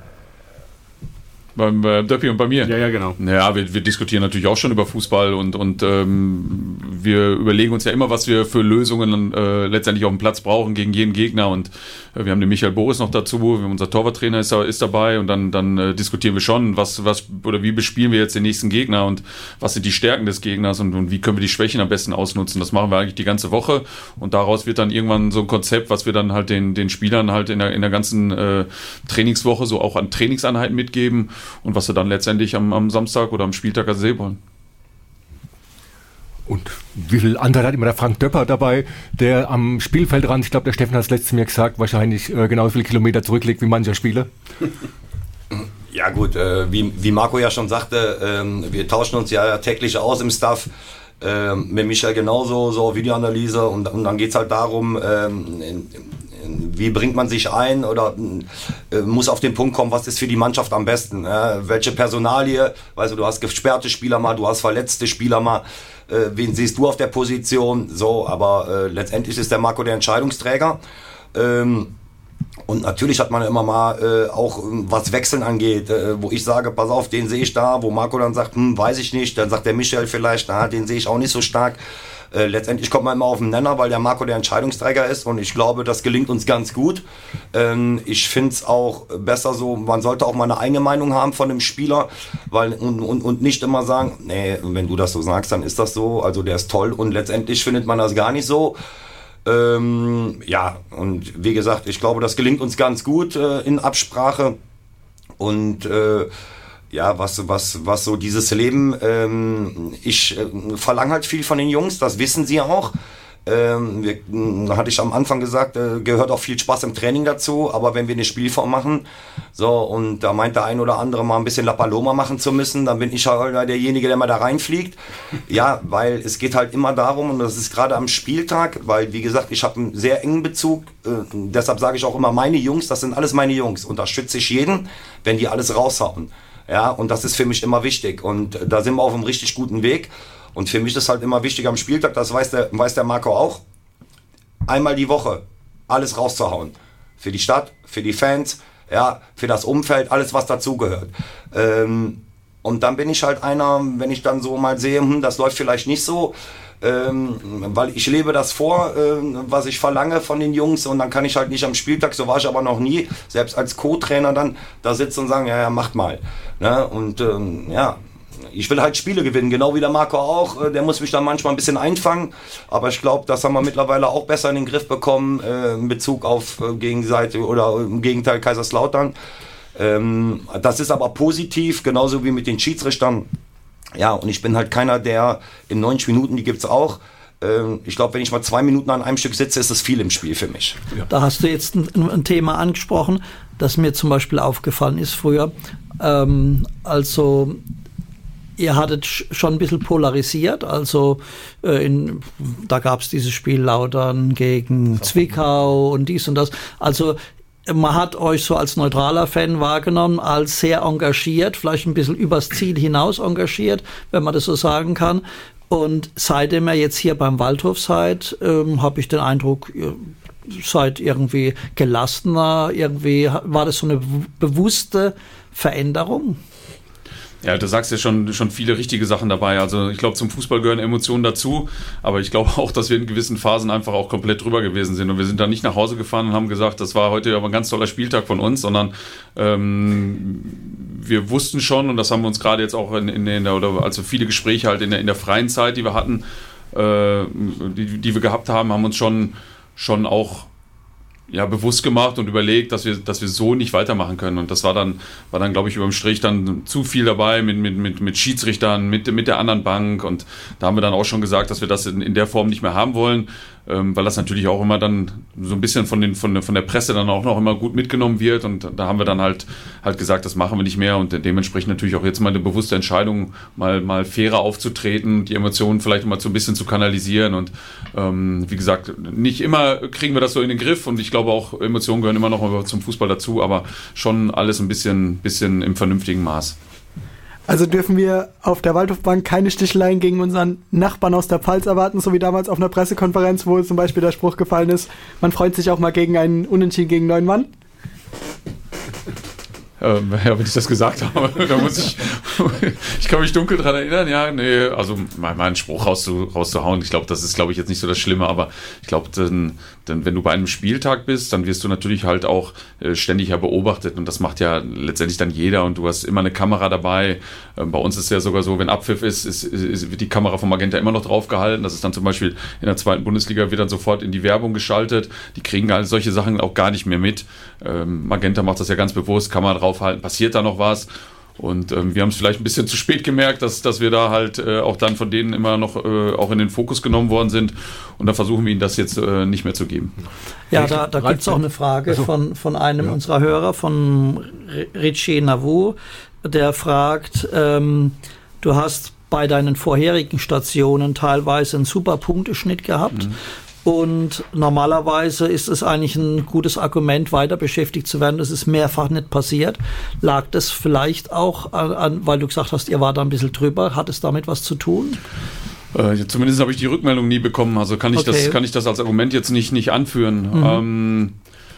Speaker 5: Beim äh, Döppi und bei mir?
Speaker 8: Ja, ja, genau.
Speaker 5: Naja, wir, wir diskutieren natürlich auch schon über Fußball und, und ähm, wir überlegen uns ja immer, was wir für Lösungen äh, letztendlich auf dem Platz brauchen gegen jeden Gegner und äh, wir haben den Michael Boris noch dazu, wir haben unser Torwarttrainer ist, ist dabei und dann, dann äh, diskutieren wir schon, was, was oder wie bespielen wir jetzt den nächsten Gegner und was sind die Stärken des Gegners und, und wie können wir die Schwächen am besten ausnutzen. Das machen wir eigentlich die ganze Woche und daraus wird dann irgendwann so ein Konzept, was wir dann halt den, den Spielern halt in der, in der ganzen äh, Trainingswoche so auch an Trainingseinheiten mitgeben. Und was sie dann letztendlich am, am Samstag oder am Spieltag als sehen wollen.
Speaker 7: Und wie viel Anteil hat immer der Frank Döpper dabei, der am Spielfeldrand, ich glaube, der Steffen hat es letztes Mal gesagt, wahrscheinlich äh, genauso viele Kilometer zurücklegt wie mancher Spieler?
Speaker 1: Ja gut, äh, wie, wie Marco ja schon sagte, ähm, wir tauschen uns ja täglich aus im Staff. Ähm, mit Michael genauso, so Videoanalyse und, und dann geht es halt darum, ähm, in, wie bringt man sich ein oder äh, muss auf den Punkt kommen, was ist für die Mannschaft am besten, äh, welche Personalie, weißt du, du hast gesperrte Spieler mal, du hast verletzte Spieler mal, äh, wen siehst du auf der Position, so, aber äh, letztendlich ist der Marco der Entscheidungsträger ähm, und natürlich hat man immer mal äh, auch was Wechseln angeht, äh, wo ich sage, pass auf, den sehe ich da, wo Marco dann sagt, hm, weiß ich nicht, dann sagt der Michael vielleicht, na, den sehe ich auch nicht so stark. Äh, letztendlich kommt man immer auf den Nenner, weil der Marco der Entscheidungsträger ist und ich glaube, das gelingt uns ganz gut. Ähm, ich finde es auch besser so, man sollte auch mal eine eigene Meinung haben von dem Spieler, weil und, und, und nicht immer sagen, nee, wenn du das so sagst, dann ist das so, also der ist toll und letztendlich findet man das gar nicht so. Ähm, ja, und wie gesagt, ich glaube, das gelingt uns ganz gut äh, in Absprache und äh, ja, was, was, was so dieses Leben, ähm, ich äh, verlange halt viel von den Jungs, das wissen sie auch. Ähm, wir, da hatte ich am Anfang gesagt, äh, gehört auch viel Spaß im Training dazu, aber wenn wir eine Spielform machen, so, und da meint der ein oder andere mal ein bisschen La Paloma machen zu müssen, dann bin ich halt derjenige, der mal da reinfliegt. Ja, weil es geht halt immer darum, und das ist gerade am Spieltag, weil, wie gesagt, ich habe einen sehr engen Bezug, äh, deshalb sage ich auch immer, meine Jungs, das sind alles meine Jungs, und da schütze ich jeden, wenn die alles raushauen. Ja, und das ist für mich immer wichtig. Und da sind wir auf einem richtig guten Weg. Und für mich ist halt immer wichtig am Spieltag, das weiß der, weiß der Marco auch, einmal die Woche alles rauszuhauen. Für die Stadt, für die Fans, ja, für das Umfeld, alles was dazugehört. Ähm, und dann bin ich halt einer, wenn ich dann so mal sehe, hm, das läuft vielleicht nicht so, ähm, weil ich lebe das vor, äh, was ich verlange von den Jungs, und dann kann ich halt nicht am Spieltag, so war ich aber noch nie, selbst als Co-Trainer dann da sitzen und sagen, ja, ja, macht mal. Ne? Und ähm, ja, ich will halt Spiele gewinnen, genau wie der Marco auch, der muss mich dann manchmal ein bisschen einfangen, aber ich glaube, das haben wir mittlerweile auch besser in den Griff bekommen, äh, in Bezug auf äh, Gegenseite oder im Gegenteil Kaiserslautern. Ähm, das ist aber positiv, genauso wie mit den Schiedsrichtern. Ja, und ich bin halt keiner, der in neunzig Minuten, die gibt's auch. Ähm, ich glaube, wenn ich mal zwei Minuten an einem Stück sitze, ist das viel im Spiel für mich.
Speaker 6: Ja. Da hast du jetzt ein, ein Thema angesprochen, das mir zum Beispiel aufgefallen ist früher. Ähm, also ihr hattet schon ein bisschen polarisiert, also äh, in, da gab es dieses Spiel Lautern gegen Zwickau und dies und das. Also man hat euch so als neutraler Fan wahrgenommen, als sehr engagiert, vielleicht ein bisschen übers Ziel hinaus engagiert, wenn man das so sagen kann. Und seitdem ihr jetzt hier beim Waldhof seid, ähm, habe ich den Eindruck, ihr seid irgendwie gelassener, irgendwie war das so eine bewusste Veränderung?
Speaker 5: Ja, du sagst ja schon, schon viele richtige Sachen dabei. Also ich glaube, zum Fußball gehören Emotionen dazu, aber ich glaube auch, dass wir in gewissen Phasen einfach auch komplett drüber gewesen sind. Und wir sind da nicht nach Hause gefahren und haben gesagt, das war heute aber ein ganz toller Spieltag von uns, sondern ähm, wir wussten schon, und das haben wir uns gerade jetzt auch in, in, in der, oder also viele Gespräche halt in der, in der freien Zeit, die wir hatten, äh, die, die wir gehabt haben, haben uns schon, schon auch ja, bewusst gemacht und überlegt, dass wir, dass wir so nicht weitermachen können. Und das war dann, war dann, glaube ich, überm Strich dann zu viel dabei mit, mit, mit, mit Schiedsrichtern, mit, mit der anderen Bank. Und da haben wir dann auch schon gesagt, dass wir das in, in der Form nicht mehr haben wollen, ähm, weil das natürlich auch immer dann so ein bisschen von, den, von, der, von der Presse dann auch noch immer gut mitgenommen wird. Und da haben wir dann halt, halt gesagt, das machen wir nicht mehr. Und dementsprechend natürlich auch jetzt mal eine bewusste Entscheidung, mal, mal fairer aufzutreten, die Emotionen vielleicht mal so ein bisschen zu kanalisieren. Und ähm, wie gesagt, nicht immer kriegen wir das so in den Griff. Und ich glaube, glaube auch, Emotionen gehören immer noch zum Fußball dazu, aber schon alles ein bisschen, bisschen im vernünftigen Maß.
Speaker 4: Also dürfen wir auf der Waldhofbank keine Sticheleien gegen unseren Nachbarn aus der Pfalz erwarten, so wie damals auf einer Pressekonferenz, wo zum Beispiel der Spruch gefallen ist, man freut sich auch mal gegen einen Unentschieden gegen neun Mann?
Speaker 5: Ähm, ja, wenn ich das gesagt habe, da muss ich, ich kann mich dunkel dran erinnern, ja, nee, also mal, mal einen Spruch rauszu, rauszuhauen, ich glaube, das ist, glaube ich, jetzt nicht so das Schlimme, aber ich glaube, dann, dann, wenn du bei einem Spieltag bist, dann wirst du natürlich halt auch äh, ständig ja beobachtet und das macht ja letztendlich dann jeder und du hast immer eine Kamera dabei. Ähm, bei uns ist es ja sogar so, wenn Abpfiff ist, ist, ist, wird die Kamera vom Magenta immer noch draufgehalten, das ist dann zum Beispiel in der zweiten Bundesliga wird dann sofort in die Werbung geschaltet, die kriegen halt solche Sachen auch gar nicht mehr mit. Ähm, Magenta macht das ja ganz bewusst, Kamera drauf halten, passiert da noch was und ähm, wir haben es vielleicht ein bisschen zu spät gemerkt, dass, dass wir da halt äh, auch dann von denen immer noch äh, auch in den Fokus genommen worden sind und da versuchen wir ihnen das jetzt äh, nicht mehr zu geben.
Speaker 6: Ja, da, da gibt es auch eine Frage also, von, von einem ja. unserer Hörer, von Richie Navu, der fragt, ähm, du hast bei deinen vorherigen Stationen teilweise einen super Punkteschnitt gehabt. Mhm. Und normalerweise ist es eigentlich ein gutes Argument, weiter beschäftigt zu werden. Das ist mehrfach nicht passiert. Lag das vielleicht auch an, an weil du gesagt hast, ihr war da ein bisschen drüber. Hat es damit was zu tun?
Speaker 5: Äh, zumindest habe ich die Rückmeldung nie bekommen. Also kann ich, okay. das, kann ich das als Argument jetzt nicht, nicht anführen. Mhm. Ähm,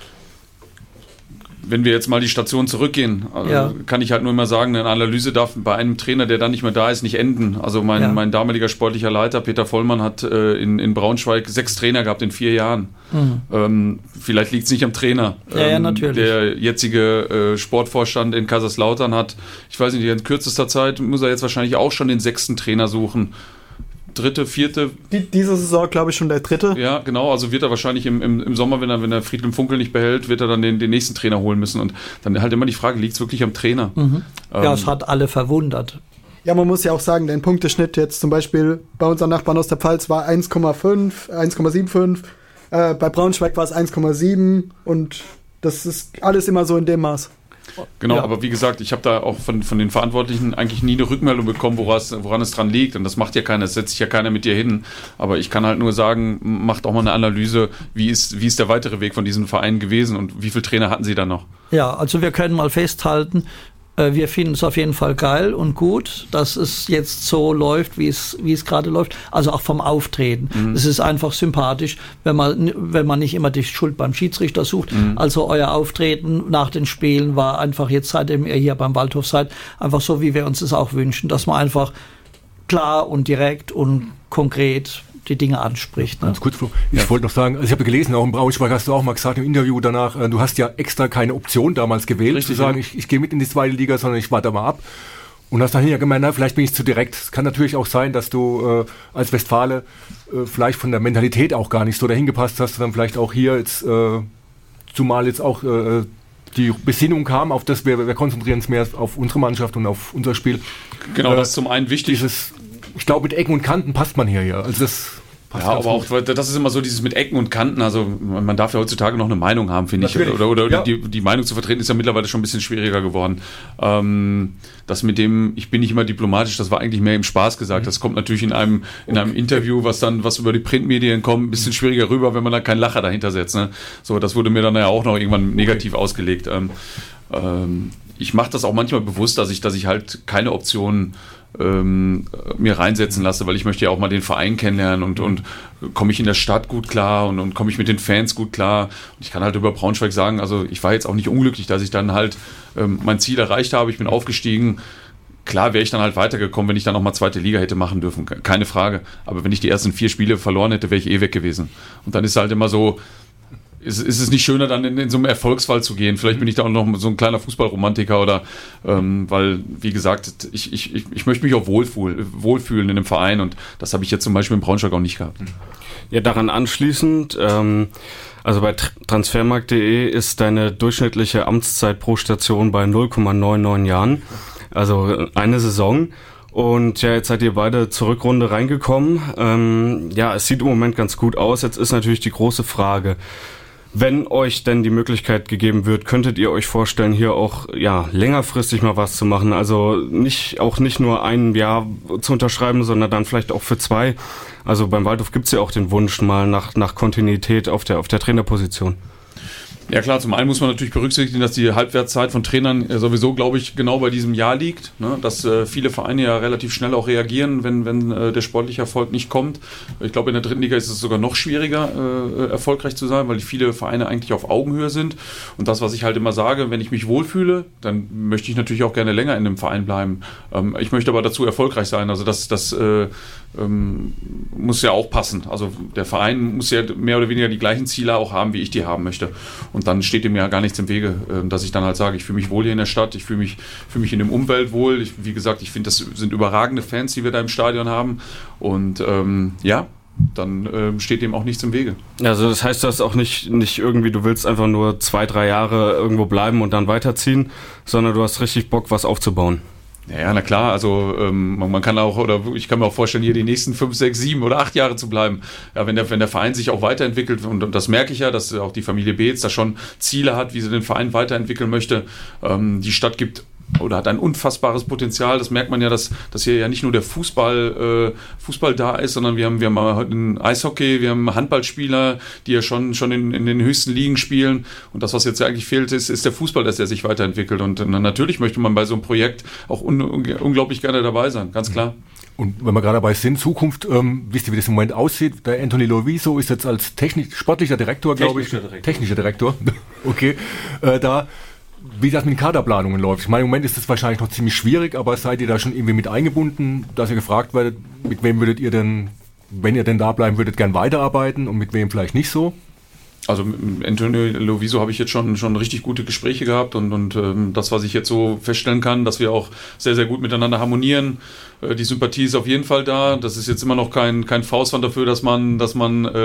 Speaker 5: wenn wir jetzt mal die Station zurückgehen, ja. kann ich halt nur immer sagen, eine Analyse darf bei einem Trainer, der dann nicht mehr da ist, nicht enden. Also mein, ja. mein damaliger sportlicher Leiter, Peter Vollmann, hat äh, in, in Braunschweig sechs Trainer gehabt in vier Jahren. Mhm. Ähm, vielleicht liegt es nicht am Trainer.
Speaker 6: Ja, ähm, ja, natürlich.
Speaker 5: Der jetzige äh, Sportvorstand in Kaiserslautern hat, ich weiß nicht, in kürzester Zeit muss er jetzt wahrscheinlich auch schon den sechsten Trainer suchen. Dritte, vierte.
Speaker 4: Die, diese Saison, glaube ich, schon der dritte.
Speaker 5: Ja, genau. Also wird er wahrscheinlich im, im, im Sommer, wenn er, wenn er Friedhelm Funkel nicht behält, wird er dann den, den nächsten Trainer holen müssen. Und dann halt immer die Frage, liegt es wirklich am Trainer?
Speaker 6: Mhm. Ähm, ja, es hat alle verwundert.
Speaker 4: Ja, man muss ja auch sagen, dein Punkteschnitt jetzt zum Beispiel bei unseren Nachbarn aus der Pfalz war eins Komma fünf, eins Komma fünfundsiebzig. Äh, bei Braunschweig war es eins Komma sieben und das ist alles immer so in dem Maß.
Speaker 5: Genau,
Speaker 6: ja.
Speaker 5: aber wie gesagt, ich habe da auch von, von den Verantwortlichen eigentlich nie eine Rückmeldung bekommen, woran, woran es dran liegt. Und das macht ja keiner, das setzt sich ja keiner mit dir hin. Aber ich kann halt nur sagen, macht auch mal eine Analyse, wie ist, wie ist der weitere Weg von diesem Verein gewesen und wie viele Trainer hatten sie da noch?
Speaker 6: Ja, also wir können mal festhalten, wir finden es auf jeden Fall geil und gut, dass es jetzt so läuft, wie es, wie es gerade läuft. Also auch vom Auftreten. Mhm. Es ist einfach sympathisch, wenn man, wenn man nicht immer die Schuld beim Schiedsrichter sucht. Mhm. Also euer Auftreten nach den Spielen war einfach jetzt, seitdem ihr hier beim Waldhof seid, einfach so, wie wir uns es auch wünschen, dass man einfach klar und direkt und konkret die Dinge anspricht. Ne?
Speaker 7: Ganz kurz, Flo. Ich ja. wollte noch sagen, also ich habe gelesen, auch im Braunschweig hast du auch mal gesagt im Interview danach, äh, du hast ja extra keine Option damals gewählt, Richtig, zu sagen, ja. ich, ich gehe mit in die zweite Liga, sondern ich warte mal ab. Und hast dann ja gemeint, na, vielleicht bin ich zu direkt. Es kann natürlich auch sein, dass du äh, als Westfale äh, vielleicht von der Mentalität auch gar nicht so dahin gepasst hast, sondern vielleicht auch hier jetzt, äh, zumal jetzt auch äh, die Besinnung kam auf das, wir, wir konzentrieren uns mehr auf unsere Mannschaft und auf unser Spiel.
Speaker 5: Genau,
Speaker 7: äh,
Speaker 5: das ist zum einen wichtig.
Speaker 7: Dieses, ich glaube, mit Ecken und Kanten passt man hier ja. Also das passt
Speaker 5: ja, aber gut. Auch, das ist immer so dieses mit Ecken und Kanten, also man darf ja heutzutage noch eine Meinung haben, finde ich. Oder, oder ja. die, die Meinung zu vertreten ist ja mittlerweile schon ein bisschen schwieriger geworden. Ähm, das mit dem, ich bin nicht immer diplomatisch, das war eigentlich mehr im Spaß gesagt. Das kommt natürlich in einem, in einem Interview, was dann, was über die Printmedien kommt, ein bisschen schwieriger rüber, wenn man da keinen Lacher dahinter setzt. Ne? So, das wurde mir dann ja auch noch irgendwann negativ okay. ausgelegt. Ähm, ähm, ich mache das auch manchmal bewusst, dass ich, dass ich halt keine Optionen Ähm, mir reinsetzen lasse, weil ich möchte ja auch mal den Verein kennenlernen und, und komme ich in der Stadt gut klar und, und komme ich mit den Fans gut klar. Und ich kann halt über Braunschweig sagen, also ich war jetzt auch nicht unglücklich, dass ich dann halt ähm, mein Ziel erreicht habe, ich bin aufgestiegen. Klar wäre ich dann halt weitergekommen, wenn ich dann nochmal zweite Liga hätte machen dürfen, keine Frage. Aber wenn ich die ersten vier Spiele verloren hätte, wäre ich eh weg gewesen. Und dann ist halt immer so, Ist, ist es nicht schöner, dann in, in so einem Erfolgsfall zu gehen? Vielleicht bin ich da auch noch so ein kleiner Fußballromantiker oder ähm, weil, wie gesagt, ich, ich, ich möchte mich auch wohlfühl, wohlfühlen in einem Verein und das habe ich jetzt zum Beispiel in Braunschweig auch nicht gehabt.
Speaker 8: Ja, daran anschließend, ähm, also bei transfermarkt punkt de ist deine durchschnittliche Amtszeit pro Station bei null Komma neunundneunzig Jahren, also eine Saison. Und ja, jetzt seid ihr beide zur Rückrunde reingekommen. Ähm, ja, es sieht im Moment ganz gut aus. Jetzt ist natürlich die große Frage, wenn euch denn die Möglichkeit gegeben wird, könntet ihr euch vorstellen, hier auch ja längerfristig mal was zu machen? Also nicht auch nicht nur ein Jahr zu unterschreiben, sondern dann vielleicht auch für zwei. Also beim Waldhof gibt's ja auch den Wunsch mal nach nach Kontinuität auf der auf der Trainerposition.
Speaker 5: Ja klar, zum einen muss man natürlich berücksichtigen, dass die Halbwertszeit von Trainern sowieso, glaube ich, genau bei diesem Jahr liegt, ne? Dass äh, viele Vereine ja relativ schnell auch reagieren, wenn, wenn äh, der sportliche Erfolg nicht kommt. Ich glaube, in der dritten Liga ist es sogar noch schwieriger, äh, erfolgreich zu sein, weil viele Vereine eigentlich auf Augenhöhe sind. Und das, was ich halt immer sage, wenn ich mich wohlfühle, dann möchte ich natürlich auch gerne länger in dem Verein bleiben. Ähm, ich möchte aber dazu erfolgreich sein. Also das, das äh, ähm, muss ja auch passen. Also der Verein muss ja mehr oder weniger die gleichen Ziele auch haben, wie ich die haben möchte. Und dann steht dem ja gar nichts im Wege, dass ich dann halt sage, ich fühle mich wohl hier in der Stadt, ich fühle mich, fühle mich in dem Umfeld wohl. Ich, wie gesagt, ich finde, das sind überragende Fans, die wir da im Stadion haben. Und ähm, ja, dann ähm, steht dem auch nichts im Wege.
Speaker 8: Also das heißt, du hast auch nicht, nicht irgendwie, du willst einfach nur zwei, drei Jahre irgendwo bleiben und dann weiterziehen, sondern du hast richtig Bock, was aufzubauen.
Speaker 5: Ja, na klar, also ähm, man, man kann auch, oder ich kann mir auch vorstellen, hier die nächsten fünf, sechs, sieben oder acht Jahre zu bleiben. Ja, wenn der, wenn der Verein sich auch weiterentwickelt, und, und das merke ich ja, dass auch die Familie Beetz da schon Ziele hat, wie sie den Verein weiterentwickeln möchte. Ähm, die Stadt gibt oder hat ein unfassbares Potenzial. Das merkt man ja, dass, dass hier ja nicht nur der Fußball, äh, Fußball da ist, sondern wir haben, wir haben ein Eishockey, wir haben Handballspieler, die ja schon, schon in, in den höchsten Ligen spielen. Und das, was jetzt ja eigentlich fehlt, ist, ist der Fußball, dass er sich weiterentwickelt. Und, und natürlich möchte man bei so einem Projekt auch un, un, unglaublich gerne dabei sein, ganz klar.
Speaker 7: Und wenn wir gerade dabei sind, Zukunft, ähm, wisst ihr, wie das im Moment aussieht? Der Anthony Loviso ist jetzt als technisch, sportlicher Direktor, glaube ich. Direktor. Technischer Direktor. Okay. Äh, da. Wie das mit den Kaderplanungen läuft. Ich meine, im Moment ist das wahrscheinlich noch ziemlich schwierig, aber seid ihr da schon irgendwie mit eingebunden, dass ihr gefragt werdet, mit wem würdet ihr denn, wenn ihr denn da bleiben würdet, gern weiterarbeiten und mit wem vielleicht nicht so?
Speaker 5: Also mit Anthony Loviso habe ich jetzt schon, schon richtig gute Gespräche gehabt und, und ähm, das, was ich jetzt so feststellen kann, dass wir auch sehr, sehr gut miteinander harmonieren. Äh, die Sympathie ist auf jeden Fall da. Das ist jetzt immer noch kein, kein Faustpfand dafür, dass man, dass man äh,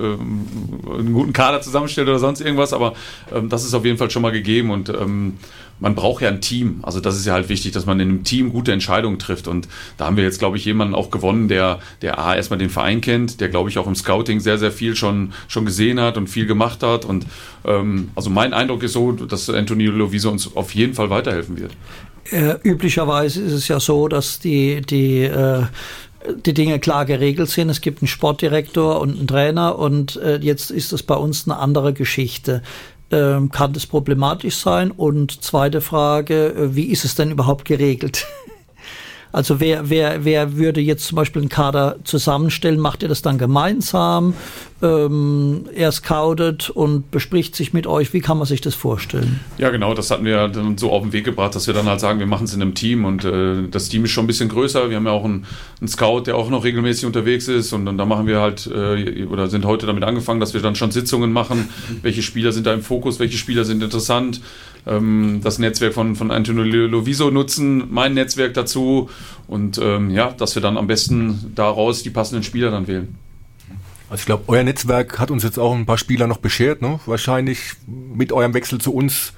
Speaker 5: einen guten Kader zusammenstellt oder sonst irgendwas, aber ähm, das ist auf jeden Fall schon mal gegeben und ähm, man braucht ja ein Team. Also das ist ja halt wichtig, dass man in einem Team gute Entscheidungen trifft. Und da haben wir jetzt, glaube ich, jemanden auch gewonnen, der, der A, erstmal den Verein kennt, der, glaube ich, auch im Scouting sehr, sehr viel schon, schon gesehen hat und viel gemacht hat. Und ähm, also mein Eindruck ist so, dass Anthony Loviso uns auf jeden Fall weiterhelfen wird.
Speaker 6: Äh, üblicherweise ist es ja so, dass die, die äh die Dinge klar geregelt sind. Es gibt einen Sportdirektor und einen Trainer und äh, jetzt ist es bei uns eine andere Geschichte. Ähm, kann das problematisch sein? Und zweite Frage, äh, wie ist es denn überhaupt geregelt? Also wer, wer, wer würde jetzt zum Beispiel einen Kader zusammenstellen? Macht ihr das dann gemeinsam? Ähm, er scoutet und bespricht sich mit euch. Wie kann man sich das vorstellen?
Speaker 5: Ja, genau. Das hatten wir dann so auf den Weg gebracht, dass wir dann halt sagen, wir machen es in einem Team. Und äh, das Team ist schon ein bisschen größer. Wir haben ja auch einen, einen Scout, der auch noch regelmäßig unterwegs ist. Und, und da machen wir halt, äh, oder sind heute damit angefangen, dass wir dann schon Sitzungen machen. Welche Spieler sind da im Fokus? Welche Spieler sind interessant? Ähm, das Netzwerk von, von Anthony Loviso nutzen, mein Netzwerk dazu. Und ähm, ja, dass wir dann am besten daraus die passenden Spieler dann wählen.
Speaker 7: Also ich glaube, euer Netzwerk hat uns jetzt auch ein paar Spieler noch beschert, ne? Wahrscheinlich mit eurem Wechsel zu uns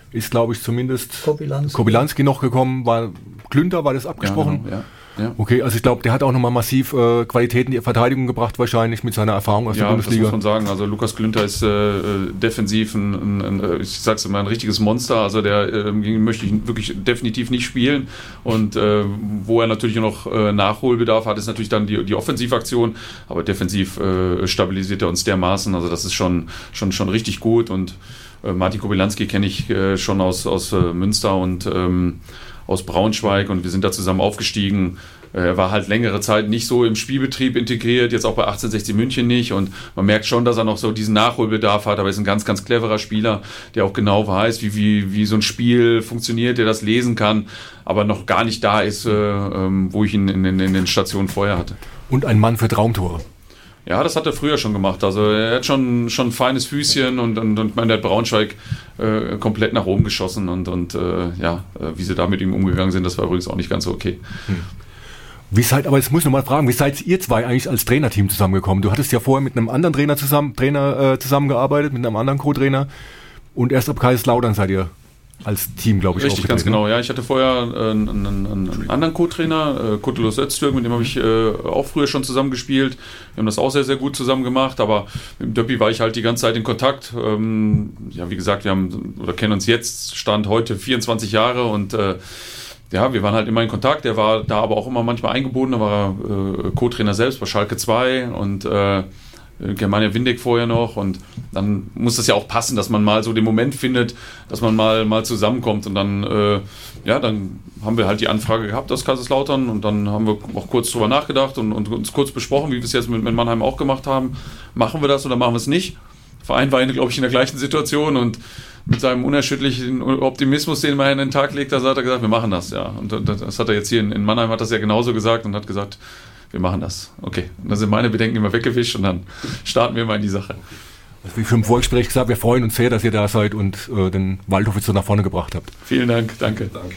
Speaker 7: ist, glaube ich, zumindest
Speaker 6: Kobylanski.
Speaker 7: Kobylanski noch gekommen. War Klünter, war das abgesprochen?
Speaker 5: Ja, genau, ja, ja.
Speaker 7: Okay, also ich glaube, der hat auch nochmal massiv äh, Qualitäten in die Verteidigung gebracht, wahrscheinlich mit seiner Erfahrung aus
Speaker 5: ja,
Speaker 7: der Bundesliga.
Speaker 5: Ja, das muss man sagen. Also Lukas Klünter ist äh, defensiv ein, ein, ein, ich sag's immer, ein richtiges Monster. Also der äh, möchte ich wirklich definitiv nicht spielen. Und äh, wo er natürlich noch äh, Nachholbedarf hat, ist natürlich dann die, die Offensivaktion. Aber defensiv äh, stabilisiert er uns dermaßen. Also das ist schon, schon, schon richtig gut. Und äh, Martin Kobylanski kenne ich äh, schon aus, aus äh, Münster und ähm, aus Braunschweig, und wir sind da zusammen aufgestiegen. Er war halt längere Zeit nicht so im Spielbetrieb integriert, jetzt auch bei achtzehnhundertsechzig München nicht, und man merkt schon, dass er noch so diesen Nachholbedarf hat, aber er ist ein ganz, ganz cleverer Spieler, der auch genau weiß, wie, wie, wie so ein Spiel funktioniert, der das lesen kann, aber noch gar nicht da ist, äh, wo ich ihn in, in, in den Stationen vorher hatte.
Speaker 7: Und ein Mann für Traumtore.
Speaker 5: Ja, das hat er früher schon gemacht. Also er hat schon, schon ein feines Füßchen, und, und, und ich meine, der hat Braunschweig äh, komplett nach oben geschossen, und, und äh, ja, wie sie da mit ihm umgegangen sind, das war übrigens auch nicht ganz so okay.
Speaker 7: Hm. Wie seid, aber jetzt muss ich nochmal fragen, wie seid ihr zwei eigentlich als Trainerteam zusammengekommen? Du hattest ja vorher mit einem anderen Trainer zusammen, Trainer äh, zusammengearbeitet, mit einem anderen Co-Trainer, und erst ab Kaiserslautern seid ihr als Team, glaube ich,
Speaker 5: richtig, ganz genau. Ja, ich hatte vorher äh, einen, einen, einen anderen Co-Trainer, äh, Kutelos Öztürk, mit dem habe ich äh, auch früher schon zusammen gespielt. Wir haben das auch sehr, sehr gut zusammen gemacht, aber mit dem Döppi war ich halt die ganze Zeit in Kontakt. Ähm, ja, wie gesagt, wir haben oder kennen uns jetzt, Stand heute vierundzwanzig Jahre, und äh, ja, wir waren halt immer in Kontakt. Der war da aber auch immer manchmal eingebunden. Da war äh, Co-Trainer selbst bei Schalke zwei und äh, Germania Windeck vorher noch, und dann muss das ja auch passen, dass man mal so den Moment findet, dass man mal, mal zusammenkommt, und dann, äh, ja, dann haben wir halt die Anfrage gehabt aus Kaiserslautern, und dann haben wir auch kurz drüber nachgedacht und, und uns kurz besprochen, wie wir es jetzt mit, mit Mannheim auch gemacht haben. Machen wir das oder machen wir es nicht? Der Verein war, glaube ich, in der gleichen Situation, und mit seinem unerschütterlichen Optimismus, den man in den Tag legt, da hat er gesagt, wir machen das, ja. Und das hat er jetzt hier in, in Mannheim, hat das ja genauso gesagt, und hat gesagt, wir machen das. Okay. Und dann sind meine Bedenken immer weggewischt, und dann starten wir mal in die Sache.
Speaker 7: Also wie schon im Vorgespräch gesagt, wir freuen uns sehr, dass ihr da seid und äh, den Waldhof jetzt so nach vorne gebracht habt.
Speaker 5: Vielen Dank, danke. Danke.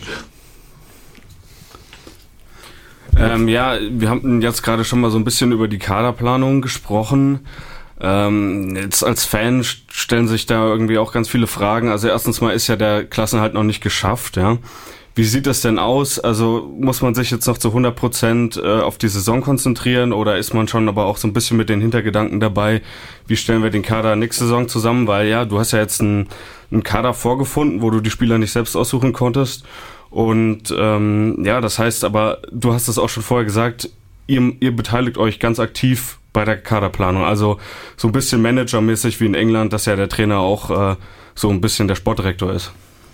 Speaker 8: Ähm, ja, wir haben jetzt gerade schon mal so ein bisschen über die Kaderplanung gesprochen. Ähm, jetzt als Fan stellen sich da irgendwie auch ganz viele Fragen. Also erstens mal ist ja der Klassenerhalt noch nicht geschafft, ja. Wie sieht das denn aus? Also muss man sich jetzt noch zu hundert Prozent äh, auf die Saison konzentrieren, oder ist man schon aber auch so ein bisschen mit den Hintergedanken dabei, wie stellen wir den Kader nächste Saison zusammen? Weil ja, du hast ja jetzt einen, einen Kader vorgefunden, wo du die Spieler nicht selbst aussuchen konntest. Und ähm, ja, das heißt aber, du hast das auch schon vorher gesagt, ihr, ihr beteiligt euch ganz aktiv bei der Kaderplanung. Also so ein bisschen managermäßig wie in England, dass ja der Trainer auch äh, so ein bisschen der Sportdirektor ist.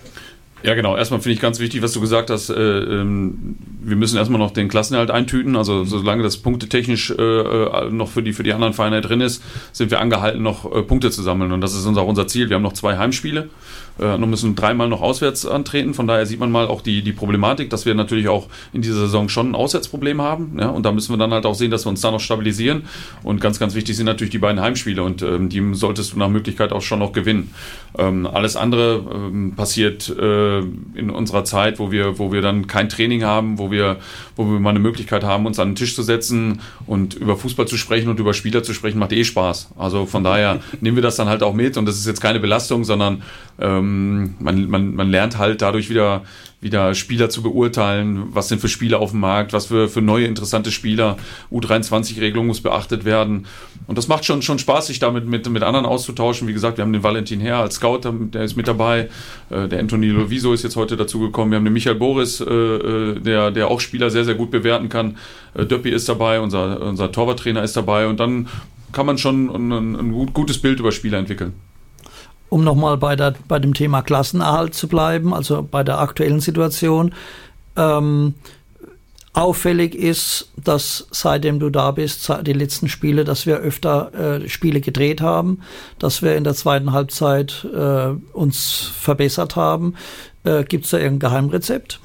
Speaker 5: Ja, genau. Erstmal finde ich ganz wichtig, was du gesagt hast. Äh, ähm, wir müssen erstmal noch den Klassenerhalt eintüten. Also solange das punktetechnisch äh, noch für die für die anderen Vereine drin ist, sind wir angehalten, noch äh, Punkte zu sammeln. Und das ist unser, unser Ziel. Wir haben noch zwei Heimspiele äh, und müssen dreimal noch auswärts antreten. Von daher sieht man mal auch die, die Problematik, dass wir natürlich auch in dieser Saison schon ein Auswärtsproblem haben. Ja? Und da müssen wir dann halt auch sehen, dass wir uns da noch stabilisieren. Und ganz, ganz wichtig sind natürlich die beiden Heimspiele. Und ähm, die solltest du nach Möglichkeit auch schon noch gewinnen. Ähm, alles andere ähm, passiert äh, in unserer Zeit, wo wir, wo wir dann kein Training haben, wo wir, wo wir mal eine Möglichkeit haben, uns an den Tisch zu setzen und über Fußball zu sprechen und über Spieler zu sprechen, macht eh Spaß. Also von daher nehmen wir das dann halt auch mit, und das ist jetzt keine Belastung, sondern ähm, man, man, man lernt halt dadurch wieder, wieder Spieler zu beurteilen, was sind für Spieler auf dem Markt, was für, für neue interessante Spieler, U dreiundzwanzig-Regelung muss beachtet werden. Und das macht schon, schon Spaß, sich damit mit, mit anderen auszutauschen. Wie gesagt, wir haben den Valentin Herr als Scout, der ist mit dabei. Der Anthony Loviso ist jetzt heute dazugekommen. Wir haben den Michael Boris, der, der auch Spieler sehr, sehr gut bewerten kann. Döppi ist dabei, unser, unser Torwarttrainer ist dabei. Und dann kann man schon ein, ein gutes Bild über Spieler entwickeln.
Speaker 6: Um nochmal bei, der, bei dem Thema Klassenerhalt zu bleiben, also bei der aktuellen Situation. Ähm, auffällig ist, dass seitdem du da bist, die letzten Spiele, dass wir öfter äh, Spiele gedreht haben, dass wir in der zweiten Halbzeit äh, uns verbessert haben. Äh, Gibt es da irgendein Geheimrezept?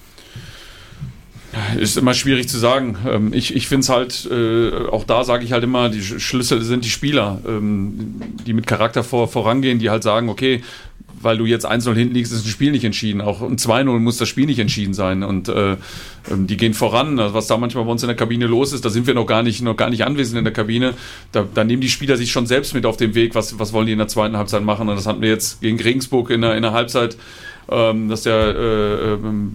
Speaker 5: Ist immer schwierig zu sagen. Ich, ich finde es halt, äh, auch da sage ich halt immer, die Schlüssel sind die Spieler, ähm, die mit Charakter vor, vorangehen, die halt sagen, okay, weil du jetzt eins null hinten liegst, ist ein Spiel nicht entschieden. Auch um zwei null muss das Spiel nicht entschieden sein. Und äh, die gehen voran. Also was da manchmal bei uns in der Kabine los ist, da sind wir noch gar nicht, noch gar nicht anwesend in der Kabine. Da, da nehmen die Spieler sich schon selbst mit auf den Weg, was, was wollen die in der zweiten Halbzeit machen. Und das hatten wir jetzt gegen Regensburg in der, in der Halbzeit, ähm, dass der äh,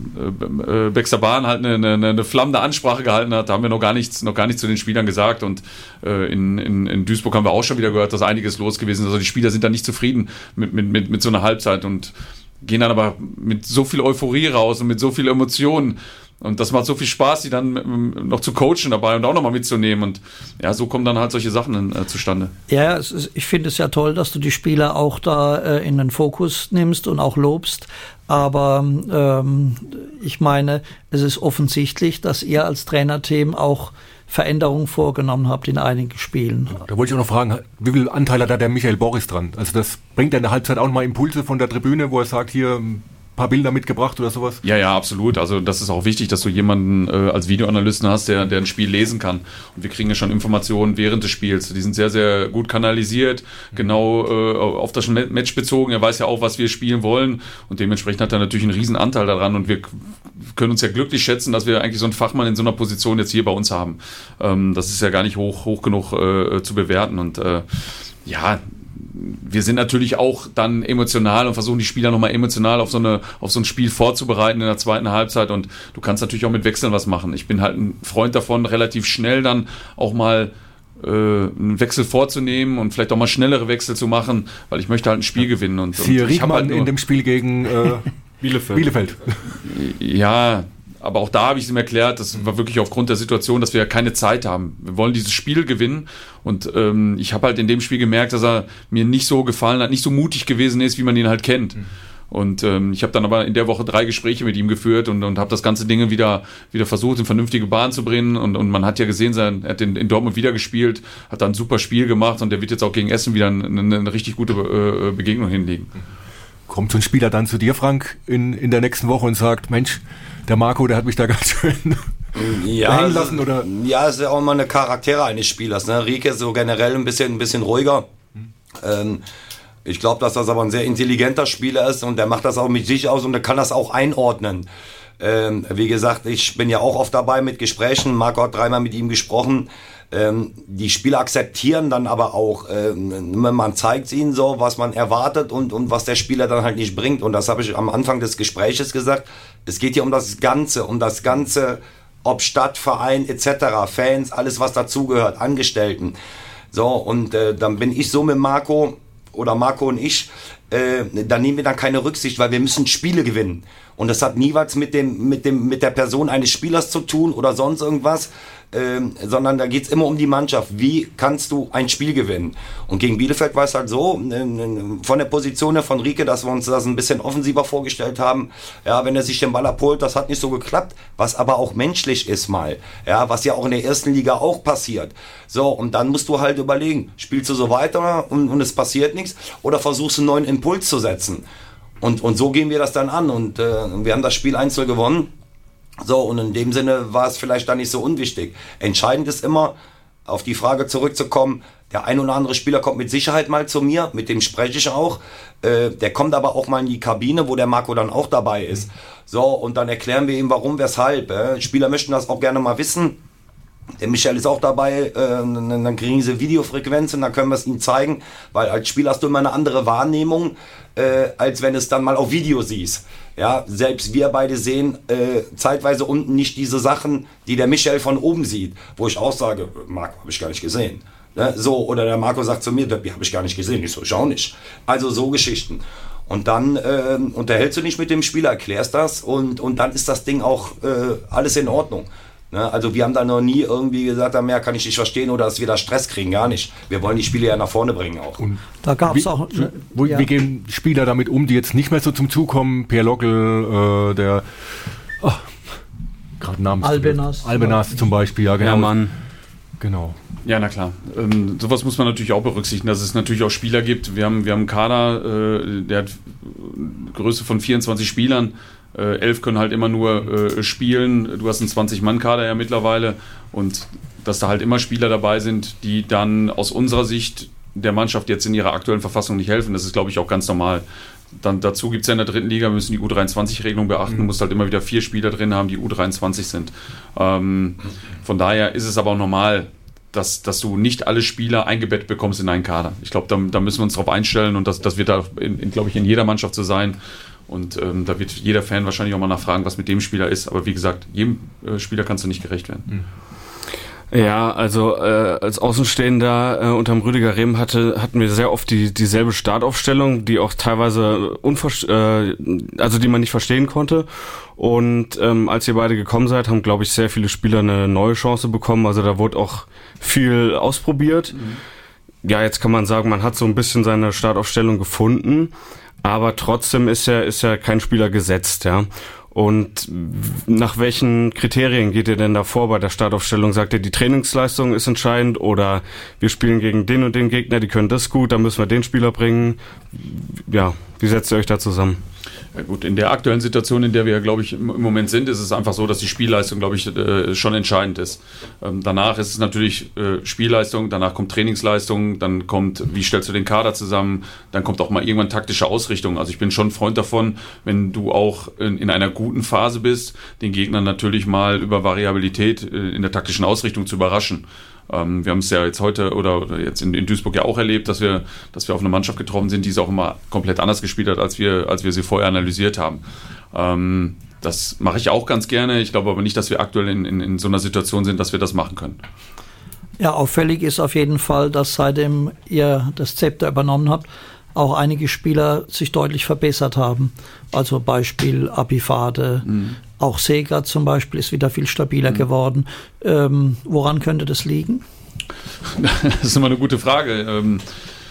Speaker 5: äh, äh, Baxter Bahn halt eine, eine, eine flammende Ansprache gehalten hat. Da haben wir noch gar nichts, noch gar nichts zu den Spielern gesagt. Und äh, in, in, in Duisburg haben wir auch schon wieder gehört, dass einiges los gewesen ist. Also die Spieler sind da nicht zufrieden mit, mit, mit, mit so einer Halbzeit und gehen dann aber mit so viel Euphorie raus und mit so viel Emotionen. Und das macht so viel Spaß, die dann noch zu coachen dabei und auch nochmal mitzunehmen. Und ja, so kommen dann halt solche Sachen äh, zustande.
Speaker 6: Ja, es ist, ich finde es ja toll, dass du die Spieler auch da äh, in den Fokus nimmst und auch lobst. Aber ähm, ich meine, es ist offensichtlich, dass ihr als Trainerteam auch Veränderungen vorgenommen habt in einigen Spielen.
Speaker 7: Da wollte ich auch noch fragen, wie viel Anteil hat da der Michael Boris dran? Also das bringt er in der Halbzeit auch mal Impulse von der Tribüne, wo er sagt, hier paar Bilder mitgebracht oder sowas?
Speaker 5: Ja, ja, absolut. Also das ist auch wichtig, dass du jemanden äh, als Videoanalysten hast, der, der ein Spiel lesen kann. Und wir kriegen ja schon Informationen während des Spiels. Die sind sehr, sehr gut kanalisiert, genau äh, auf das Match bezogen. Er weiß ja auch, was wir spielen wollen und dementsprechend hat er natürlich einen riesen Anteil daran und wir können uns ja glücklich schätzen, dass wir eigentlich so einen Fachmann in so einer Position jetzt hier bei uns haben. Ähm, das ist ja gar nicht hoch, hoch genug äh, zu bewerten und äh, ja, wir sind natürlich auch dann emotional und versuchen die Spieler nochmal emotional auf so, eine, auf so ein Spiel vorzubereiten in der zweiten Halbzeit und du kannst natürlich auch mit Wechseln was machen. Ich bin halt ein Freund davon, relativ schnell dann auch mal äh, einen Wechsel vorzunehmen und vielleicht auch mal schnellere Wechsel zu machen, weil ich möchte halt ein Spiel gewinnen. Und,
Speaker 7: Siehe
Speaker 5: und ich habe halt
Speaker 7: in dem Spiel gegen äh,
Speaker 8: Bielefeld.
Speaker 7: Bielefeld.
Speaker 5: Ja, aber auch da habe ich es ihm erklärt, das war wirklich aufgrund der Situation, dass wir ja keine Zeit haben. Wir wollen dieses Spiel gewinnen und ähm, ich habe halt in dem Spiel gemerkt, dass er mir nicht so gefallen hat, nicht so mutig gewesen ist, wie man ihn halt kennt. Mhm. Und ähm, ich habe dann aber in der Woche drei Gespräche mit ihm geführt und, und habe das ganze Ding wieder, wieder versucht, in vernünftige Bahn zu bringen. Und, und man hat ja gesehen, sein, er hat in, in Dortmund wieder gespielt, hat da ein super Spiel gemacht und der wird jetzt auch gegen Essen wieder eine, eine, eine richtig gute äh, Begegnung hinlegen.
Speaker 7: Kommt so ein Spieler dann zu dir, Frank, in, in der nächsten Woche und sagt, Mensch, der Marco, der hat mich da ganz schön
Speaker 1: ja,
Speaker 7: hängen lassen, oder?
Speaker 1: Ja, es ist ja auch mal eine Charaktere eines Spielers. Ne? Rieke ist so generell ein bisschen, ein bisschen ruhiger. Hm. Ähm, ich glaube, dass das aber ein sehr intelligenter Spieler ist und der macht das auch mit sich aus und der kann das auch einordnen. Ähm, wie gesagt, ich bin ja auch oft dabei mit Gesprächen. Marco hat dreimal mit ihm gesprochen. Ähm, die Spieler akzeptieren dann aber auch, ähm, man zeigt es ihnen so, was man erwartet und, und was der Spieler dann halt nicht bringt. Und das habe ich am Anfang des Gespräches gesagt. Es geht hier um das Ganze, um das Ganze, ob Stadt, Verein et cetera, Fans, alles was dazugehört, Angestellten. So, und äh, dann bin ich so mit Marco oder Marco und ich, äh, da nehmen wir dann keine Rücksicht, weil wir müssen Spiele gewinnen. Und das hat nie was mit dem, mit dem, mit der Person eines Spielers zu tun oder sonst irgendwas, ähm, sondern da geht's immer um die Mannschaft. Wie kannst du ein Spiel gewinnen? Und gegen Bielefeld war es halt so, äh, von der Position her von Rieke, dass wir uns das ein bisschen offensiver vorgestellt haben. Ja, wenn er sich den Ball abholt, das hat nicht so geklappt, was aber auch menschlich ist mal. Ja, was ja auch in der ersten Liga auch passiert. So, und dann musst du halt überlegen, spielst du so weiter und, und es passiert nichts oder versuchst du einen neuen Impuls zu setzen? Und, und so gehen wir das dann an und äh, wir haben das Spiel eins null gewonnen. So, und in dem Sinne war es vielleicht dann nicht so unwichtig. Entscheidend ist immer, auf die Frage zurückzukommen, der ein oder andere Spieler kommt mit Sicherheit mal zu mir, mit dem spreche ich auch. Äh, der kommt aber auch mal in die Kabine, wo der Marco dann auch dabei ist. So, und dann erklären wir ihm, warum, weshalb. Äh. Spieler möchten das auch gerne mal wissen. Der Michael ist auch dabei, äh, dann kriegen sie Videofrequenz und dann können wir es ihnen zeigen, weil als Spieler hast du immer eine andere Wahrnehmung, äh, als wenn es dann mal auf Video siehst. Ja, selbst wir beide sehen äh, zeitweise unten nicht diese Sachen, die der Michael von oben sieht, wo ich auch sage, Marco, habe ich gar nicht gesehen. Ne? So, oder der Marco sagt zu mir, Döppi, habe ich gar nicht gesehen. Ich so, ich auch nicht. Also so Geschichten. Und dann äh, unterhältst du dich mit dem Spieler, erklärst das und, und dann ist das Ding auch äh, alles in Ordnung. Ne, also wir haben da noch nie irgendwie gesagt, mehr kann ich nicht verstehen oder dass wir da Stress kriegen, gar nicht. Wir wollen die Spiele ja nach vorne bringen auch.
Speaker 7: Und
Speaker 6: da gab es auch...
Speaker 7: Wo,
Speaker 6: ja.
Speaker 7: Wie gehen Spieler damit um, die jetzt nicht mehr so zum Zug kommen? Pierre Lockel, äh, der... Oh, gerade Namen.
Speaker 6: Albenas.
Speaker 7: Albenas zum Beispiel, ja genau.
Speaker 8: Ja, Mann.
Speaker 7: Genau.
Speaker 5: Ja, na klar. Ähm, sowas muss man natürlich auch berücksichtigen, dass es natürlich auch Spieler gibt. Wir haben, wir haben einen Kader, äh, der hat Größe von vierundzwanzig Spielern. Äh, elf können halt immer nur äh, spielen. Du hast einen zwanzig-Mann-Kader ja mittlerweile. Und dass da halt immer Spieler dabei sind, die dann aus unserer Sicht der Mannschaft jetzt in ihrer aktuellen Verfassung nicht helfen, das ist, glaube ich, auch ganz normal. dann dazu gibt es ja in der dritten Liga, wir müssen die U dreiundzwanzig-Regelung beachten, du musst halt immer wieder vier Spieler drin haben, die U dreiundzwanzig sind. Ähm, von daher ist es aber auch normal, dass, dass du nicht alle Spieler eingebettet bekommst in einen Kader. Ich glaube, da, da müssen wir uns drauf einstellen und das, das wird da, glaube ich, in jeder Mannschaft so sein. Und ähm, da wird jeder Fan wahrscheinlich auch mal nachfragen, was mit dem Spieler ist. Aber wie gesagt, jedem äh, Spieler kannst du nicht gerecht werden.
Speaker 8: Mhm. Ja, also äh, als Außenstehender äh, unterm Rüdiger Rehm hatte, hatten wir sehr oft die dieselbe Startaufstellung, die auch teilweise unver- äh, also die man nicht verstehen konnte. Und ähm, als ihr beide gekommen seid, haben, glaube ich, sehr viele Spieler eine neue Chance bekommen. Also da wurde auch viel ausprobiert. Mhm. Ja, jetzt kann man sagen, man hat so ein bisschen seine Startaufstellung gefunden, aber trotzdem ist ja ist ja kein Spieler gesetzt, ja. Und nach welchen Kriterien geht ihr denn da vor bei der Startaufstellung? Sagt ihr, die Trainingsleistung ist entscheidend oder wir spielen gegen den und den Gegner, die können das gut, dann müssen wir den Spieler bringen? Ja, wie setzt ihr euch da zusammen?
Speaker 5: Ja gut, in der aktuellen Situation, in der wir, glaube ich, im Moment sind, ist es einfach so, dass die Spielleistung, glaube ich, äh, schon entscheidend ist. Ähm, danach ist es natürlich äh, Spielleistung, danach kommt Trainingsleistung, dann kommt, wie stellst du den Kader zusammen, dann kommt auch mal irgendwann taktische Ausrichtung. Also ich bin schon Freund davon, wenn du auch in, in einer guten Phase bist, den Gegner natürlich mal über Variabilität äh, in der taktischen Ausrichtung zu überraschen. Ähm, wir haben es ja jetzt heute oder, oder jetzt in, in Duisburg ja auch erlebt, dass wir, dass wir auf eine Mannschaft getroffen sind, die es auch immer komplett anders gespielt hat, als wir, als wir sie vorher analysiert haben. Ähm, das mache ich auch ganz gerne. Ich glaube aber nicht, dass wir aktuell in, in, in so einer Situation sind, dass wir das machen können.
Speaker 6: Ja, auffällig ist auf jeden Fall, dass seitdem ihr das Zepter übernommen habt, auch einige Spieler sich deutlich verbessert haben. Also Beispiel Abifade, mhm. auch Sega zum Beispiel ist wieder viel stabiler mhm. geworden. Ähm, woran könnte das liegen?
Speaker 5: Das ist immer eine gute Frage. Ähm,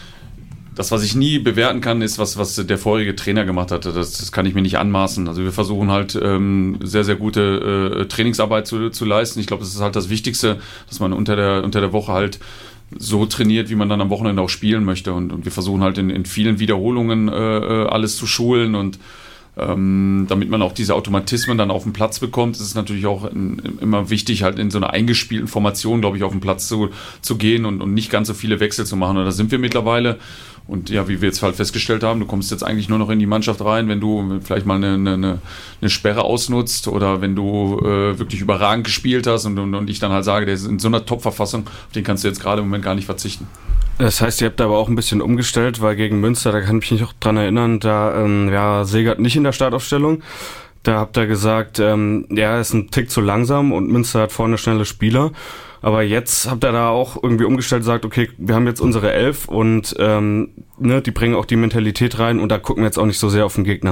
Speaker 5: das, was ich nie bewerten kann, ist, was, was der vorherige Trainer gemacht hatte. Das, das kann ich mir nicht anmaßen. Also wir versuchen halt ähm, sehr, sehr gute äh, Trainingsarbeit zu, zu leisten. Ich glaube, das ist halt das Wichtigste, dass man unter der, unter der Woche halt so trainiert, wie man dann am Wochenende auch spielen möchte. Und, und wir versuchen halt in, in vielen Wiederholungen äh, alles zu schulen und ähm, damit man auch diese Automatismen dann auf den Platz bekommt, ist es natürlich auch in, immer wichtig, halt in so einer eingespielten Formation, glaube ich, auf den Platz zu, zu gehen und, und nicht ganz so viele Wechsel zu machen. Und da sind wir mittlerweile. Und ja, wie wir jetzt halt festgestellt haben, du kommst jetzt eigentlich nur noch in die Mannschaft rein, wenn du vielleicht mal eine, eine, eine Sperre ausnutzt oder wenn du äh, wirklich überragend gespielt hast und, und, und ich dann halt sage, der ist in so einer Top-Verfassung, auf den kannst du jetzt gerade im Moment gar nicht verzichten.
Speaker 8: Das heißt, ihr habt da aber auch ein bisschen umgestellt, weil gegen Münster, da kann ich mich auch dran erinnern, da ähm, ja, Segert nicht in der Startaufstellung. Da habt ihr gesagt, ähm, ja, er ist ein Tick zu langsam und Münster hat vorne schnelle Spieler. Aber jetzt habt ihr da auch irgendwie umgestellt und sagt, okay, wir haben jetzt unsere Elf und ähm, ne, die bringen auch die Mentalität rein und da gucken wir jetzt auch nicht so sehr auf den Gegner.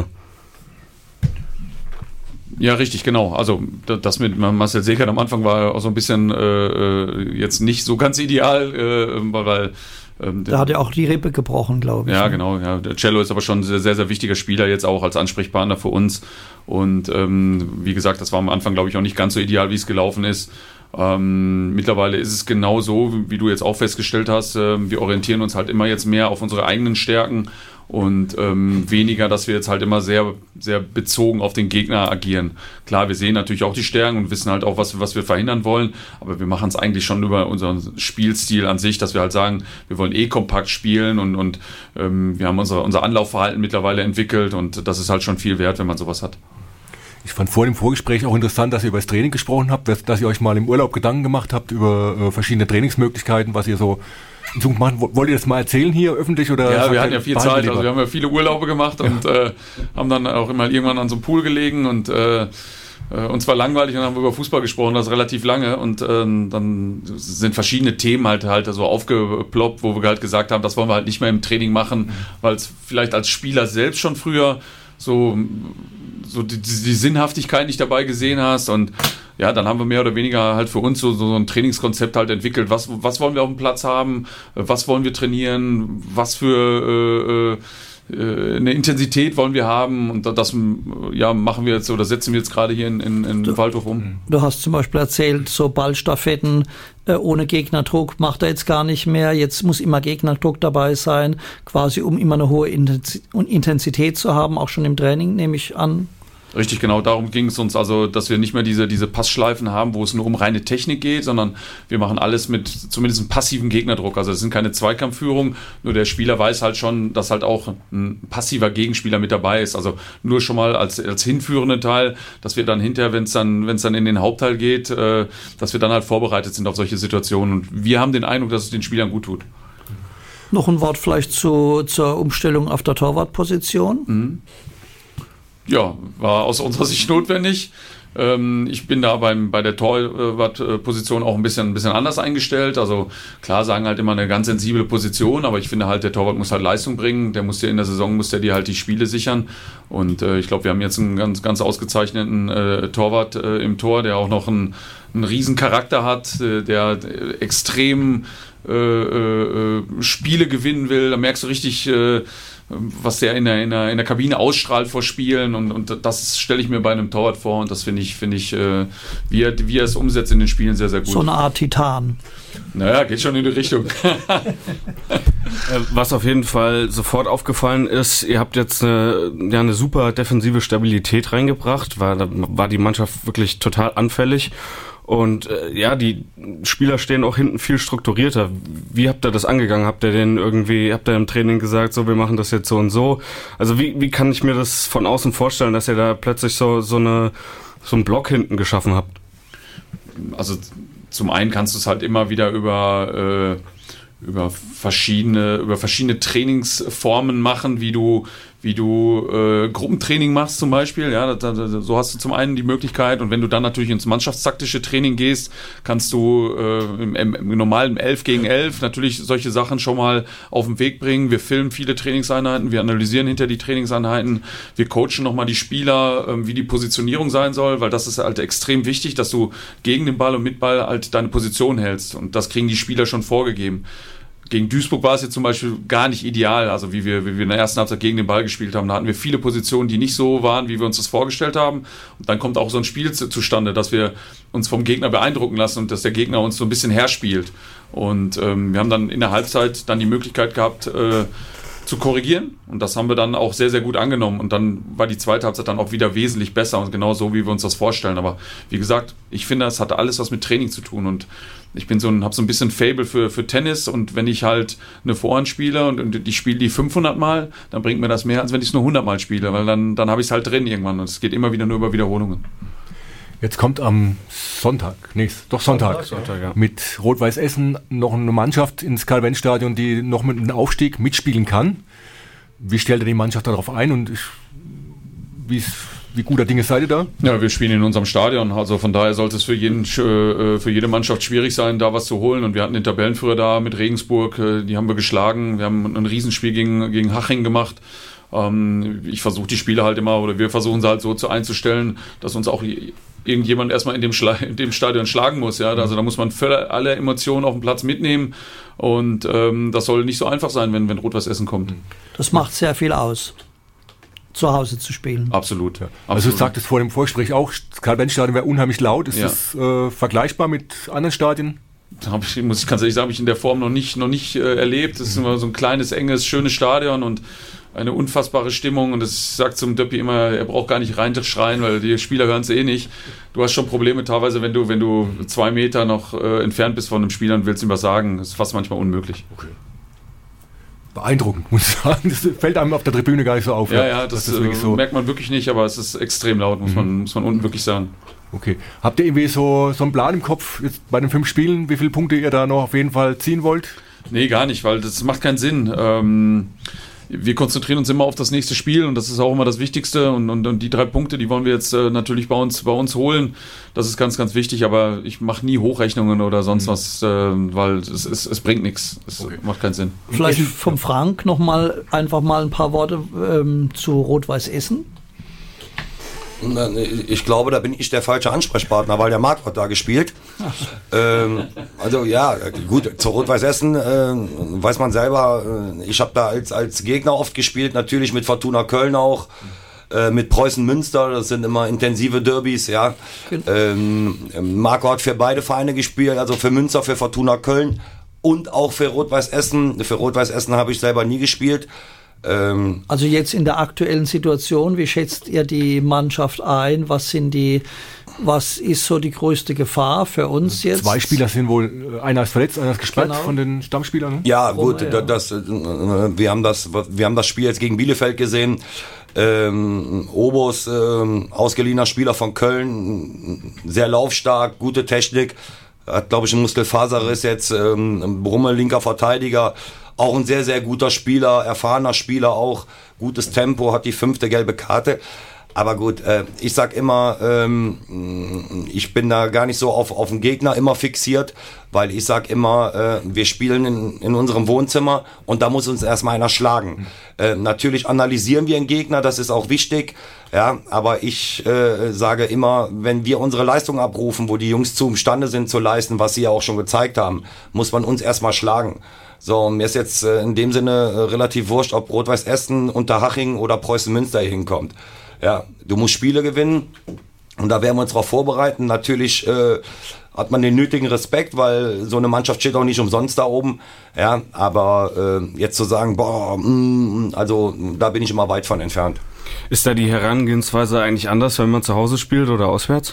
Speaker 5: Ja, richtig, genau. Also das mit Marcel Segert am Anfang war auch so ein bisschen äh, jetzt nicht so ganz ideal, äh, weil
Speaker 6: ähm, da hat er auch die Rippe gebrochen, glaube ich.
Speaker 5: Ja, genau. Ja. Der Cello ist aber schon ein sehr, sehr, sehr wichtiger Spieler jetzt auch als Ansprechpartner für uns. Und ähm, wie gesagt, das war am Anfang, glaube ich, auch nicht ganz so ideal, wie es gelaufen ist. Ähm, mittlerweile ist es genau so, wie du jetzt auch festgestellt hast. Äh, wir orientieren uns halt immer jetzt mehr auf unsere eigenen Stärken und ähm, weniger, dass wir jetzt halt immer sehr, sehr bezogen auf den Gegner agieren. Klar, wir sehen natürlich auch die Stärken und wissen halt auch, was, was wir verhindern wollen, aber wir machen es eigentlich schon über unseren Spielstil an sich, dass wir halt sagen, wir wollen eh kompakt spielen und, und ähm, wir haben unser, unser Anlaufverhalten mittlerweile entwickelt und das ist halt schon viel wert, wenn man sowas hat.
Speaker 7: Ich fand vor dem Vorgespräch auch interessant, dass ihr über das Training gesprochen habt, dass, dass ihr euch mal im Urlaub Gedanken gemacht habt über äh, verschiedene Trainingsmöglichkeiten, was ihr so in Zukunft macht. Wollt ihr das mal erzählen hier öffentlich? Oder
Speaker 5: ja, wir hatten ja viel Zeit, also wir haben ja viele Urlaube gemacht und ja. äh, haben dann auch immer irgendwann an so einem Pool gelegen und äh, uns war langweilig und dann haben wir über Fußball gesprochen, das relativ lange und äh, dann sind verschiedene Themen halt halt so aufgeploppt, wo wir halt gesagt haben, das wollen wir halt nicht mehr im Training machen, weil es vielleicht als Spieler selbst schon früher so, so die, die Sinnhaftigkeit nicht dabei gesehen hast und ja, dann haben wir mehr oder weniger halt für uns so, so ein Trainingskonzept halt entwickelt. Was, was wollen wir auf dem Platz haben? Was wollen wir trainieren? Was für äh, äh, eine Intensität wollen wir haben? Und das ja, machen wir jetzt oder setzen wir jetzt gerade hier in, in, in du, Waldhof um.
Speaker 6: Du hast zum Beispiel erzählt, so Ballstaffetten äh, ohne Gegnerdruck macht er jetzt gar nicht mehr. Jetzt muss immer Gegnerdruck dabei sein, quasi um immer eine hohe Intensität zu haben, auch schon im Training, nehme ich an.
Speaker 5: Richtig, genau, darum ging es uns, also dass wir nicht mehr diese, diese Passschleifen haben, wo es nur um reine Technik geht, sondern wir machen alles mit zumindest einem passiven Gegnerdruck. Also es sind keine Zweikampfführungen, nur der Spieler weiß halt schon, dass halt auch ein passiver Gegenspieler mit dabei ist. Also nur schon mal als, als hinführenden Teil, dass wir dann hinterher, wenn es dann, wenn es dann in den Hauptteil geht, äh, dass wir dann halt vorbereitet sind auf solche Situationen. Und wir haben den Eindruck, dass es den Spielern gut tut.
Speaker 6: Noch ein Wort vielleicht zu, zur Umstellung auf der Torwartposition.
Speaker 5: Mhm. Ja, war aus unserer Sicht notwendig. Ähm, ich bin da beim, bei der Torwartposition auch ein bisschen, ein bisschen anders eingestellt. Also klar sagen halt immer eine ganz sensible Position, aber ich finde halt, der Torwart muss halt Leistung bringen. Der muss dir in der Saison, muss der dir halt die Spiele sichern. Und äh, ich glaube, wir haben jetzt einen ganz, ganz ausgezeichneten äh, Torwart äh, im Tor, der auch noch einen, einen riesen Charakter hat, äh, der äh, extrem äh, äh, Spiele gewinnen will. Da merkst du richtig, äh, was der in der, in der, in der Kabine ausstrahlt vor Spielen, und, und das stelle ich mir bei einem Torwart vor, und das finde ich, finde ich, äh, wie, er, wie er es umsetzt in den Spielen, sehr, sehr gut.
Speaker 6: So eine Art Titan.
Speaker 5: Naja, geht schon in die Richtung.
Speaker 8: Was auf jeden Fall sofort aufgefallen ist, ihr habt jetzt eine, ja, eine super defensive Stabilität reingebracht, war, da war die Mannschaft wirklich total anfällig. Und äh, ja, die Spieler stehen auch hinten viel strukturierter. Wie habt ihr das angegangen? Habt ihr denen irgendwie, habt ihr im Training gesagt, so, wir machen das jetzt so und so? Also wie, wie kann ich mir das von außen vorstellen, dass ihr da plötzlich so, so eine, so einen Block hinten geschaffen habt?
Speaker 5: Also zum einen kannst du es halt immer wieder über, äh, über verschiedene, über verschiedene Trainingsformen machen, wie du, wie du äh, Gruppentraining machst zum Beispiel, ja, da, da, so hast du zum einen die Möglichkeit, und wenn du dann natürlich ins mannschaftstaktische Training gehst, kannst du äh, im, im, im normalen elf gegen elf natürlich solche Sachen schon mal auf den Weg bringen. Wir filmen viele Trainingseinheiten, wir analysieren hinter die Trainingseinheiten, wir coachen nochmal die Spieler, äh, wie die Positionierung sein soll, weil das ist halt extrem wichtig, dass du gegen den Ball und mit Ball halt deine Position hältst, und das kriegen die Spieler schon vorgegeben. Gegen Duisburg war es jetzt zum Beispiel gar nicht ideal, also wie wir, wie wir in der ersten Halbzeit gegen den Ball gespielt haben. Da hatten wir viele Positionen, die nicht so waren, wie wir uns das vorgestellt haben. Und dann kommt auch so ein Spiel zu, zustande, dass wir uns vom Gegner beeindrucken lassen und dass der Gegner uns so ein bisschen herspielt. Und ähm, wir haben dann in der Halbzeit dann die Möglichkeit gehabt, äh, zu korrigieren, und das haben wir dann auch sehr, sehr gut angenommen, und dann war die zweite Halbzeit dann auch wieder wesentlich besser und genau so, wie wir uns das vorstellen. Aber wie gesagt, ich finde, es hat alles was mit Training zu tun, und ich bin so ein, habe so ein bisschen Faible für, für Tennis, und wenn ich halt eine Vorhand spiele und, und ich spiele die fünfhundert Mal, dann bringt mir das mehr, als wenn ich es nur hundert Mal spiele, weil dann, dann habe ich es halt drin irgendwann, und es geht immer wieder nur über Wiederholungen.
Speaker 7: Jetzt kommt am Sonntag, nee, doch Sonntag, Sonntag ja. mit Rot-Weiß Essen noch eine Mannschaft ins Karl-Benz-Stadion, die noch mit einem Aufstieg mitspielen kann. Wie stellt ihr die Mannschaft darauf ein, und wie, wie guter Dinge seid ihr da?
Speaker 5: Ja, wir spielen in unserem Stadion, also von daher sollte es für, jeden, für jede Mannschaft schwierig sein, da was zu holen, und wir hatten den Tabellenführer da mit Regensburg, die haben wir geschlagen, wir haben ein Riesenspiel gegen, gegen Haching gemacht. Ich versuche die Spieler halt immer, oder wir versuchen sie halt so zu einzustellen, dass uns auch irgendjemand erstmal in dem, Schla- in dem Stadion schlagen muss. Ja? Also da muss man alle Emotionen auf den Platz mitnehmen, und ähm, das soll nicht so einfach sein, wenn, wenn Rot-Weiß Essen kommt.
Speaker 6: Das macht sehr viel aus, zu Hause zu spielen.
Speaker 5: Absolut. Ja.
Speaker 7: Also
Speaker 5: Absolut.
Speaker 7: du sagtest vor dem Vorgespräch auch, das Karl-Benz-Stadion wäre unheimlich laut. Ist
Speaker 5: ja.
Speaker 7: das äh, vergleichbar mit anderen Stadien?
Speaker 5: Hab ich, muss ich ganz ehrlich sagen, habe ich in der Form noch nicht, noch nicht äh, erlebt. Das ist immer so ein kleines, enges, schönes Stadion und eine unfassbare Stimmung, und das sagt zum Döppi immer, er braucht gar nicht reinschreien, weil die Spieler hören es eh nicht. Du hast schon Probleme teilweise, wenn du, wenn du zwei Meter noch äh, entfernt bist von einem Spieler und willst ihm was sagen. Das ist fast manchmal unmöglich.
Speaker 7: Okay. Beeindruckend, muss ich sagen. Das fällt einem auf der Tribüne gar nicht so auf.
Speaker 5: Ja, ja, ja das, das äh, so. merkt man wirklich nicht, aber es ist extrem laut, muss, mhm. man, muss man unten wirklich sagen.
Speaker 7: Okay. Habt ihr irgendwie so, so einen Plan im Kopf jetzt bei den fünf Spielen, wie viele Punkte ihr da noch auf jeden Fall ziehen wollt?
Speaker 5: Nee, gar nicht, weil das macht keinen Sinn. Ähm, wir konzentrieren uns immer auf das nächste Spiel, und das ist auch immer das Wichtigste, und, und, und die drei Punkte, die wollen wir jetzt äh, natürlich bei uns, bei uns holen. Das ist ganz, ganz wichtig, aber ich mache nie Hochrechnungen oder sonst mhm. was, äh, weil es, es, es bringt nichts. Es okay. macht keinen Sinn.
Speaker 6: Vielleicht vom Frank noch mal einfach mal ein paar Worte ähm, zu Rot-Weiß Essen.
Speaker 1: Ich glaube, da bin ich der falsche Ansprechpartner, weil der Marc hat da gespielt. Ähm, also ja, gut, zu Rot-Weiß Essen äh, weiß man selber, äh, ich habe da als, als Gegner oft gespielt, natürlich mit Fortuna Köln auch, äh, mit Preußen Münster, das sind immer intensive Derbys, ja. Ähm, Marco hat für beide Vereine gespielt, also für Münster, für Fortuna Köln und auch für Rot-Weiß Essen. Für Rot-Weiß Essen habe ich selber nie gespielt. Ähm,
Speaker 6: also jetzt in der aktuellen Situation, wie schätzt ihr die Mannschaft ein? Was sind die, was ist so die größte Gefahr für uns jetzt?
Speaker 7: Zwei Spieler sind wohl, einer ist verletzt, einer ist gesperrt
Speaker 6: Genau.
Speaker 7: von den Stammspielern. Ne?
Speaker 1: ja,
Speaker 6: Warum,
Speaker 1: gut,
Speaker 6: ja.
Speaker 1: Das, äh, wir haben das, wir haben das Spiel jetzt gegen Bielefeld gesehen. Ähm, Obos, ähm, ausgeliehener Spieler von Köln, sehr laufstark, gute Technik, hat glaube ich einen Muskelfaserriss jetzt, ähm, Brummel, linker Verteidiger, auch ein sehr, sehr guter Spieler, erfahrener Spieler auch, gutes Tempo, hat die fünfte gelbe Karte. Aber gut, äh, ich sag immer, ähm, ich bin da gar nicht so auf, auf den Gegner immer fixiert, weil ich sag immer, äh, wir spielen in, in unserem Wohnzimmer und da muss uns erstmal einer schlagen. Äh, natürlich analysieren wir einen Gegner, das ist auch wichtig, ja, aber ich äh, sage immer, wenn wir unsere Leistung abrufen, wo die Jungs zu imstande sind zu leisten, was sie ja auch schon gezeigt haben, muss man uns erstmal schlagen. So, mir ist jetzt äh, in dem Sinne äh, relativ wurscht, ob Rot-Weiß Essen, Unterhaching oder Preußen Münster hier hinkommt. Ja, du musst Spiele gewinnen und da werden wir uns darauf vorbereiten. Natürlich äh, hat man den nötigen Respekt, weil so eine Mannschaft steht auch nicht umsonst da oben. Ja, aber äh, jetzt zu sagen, boah, mh, also da bin ich immer weit von entfernt.
Speaker 8: Ist da die Herangehensweise eigentlich anders, wenn man zu Hause spielt oder auswärts?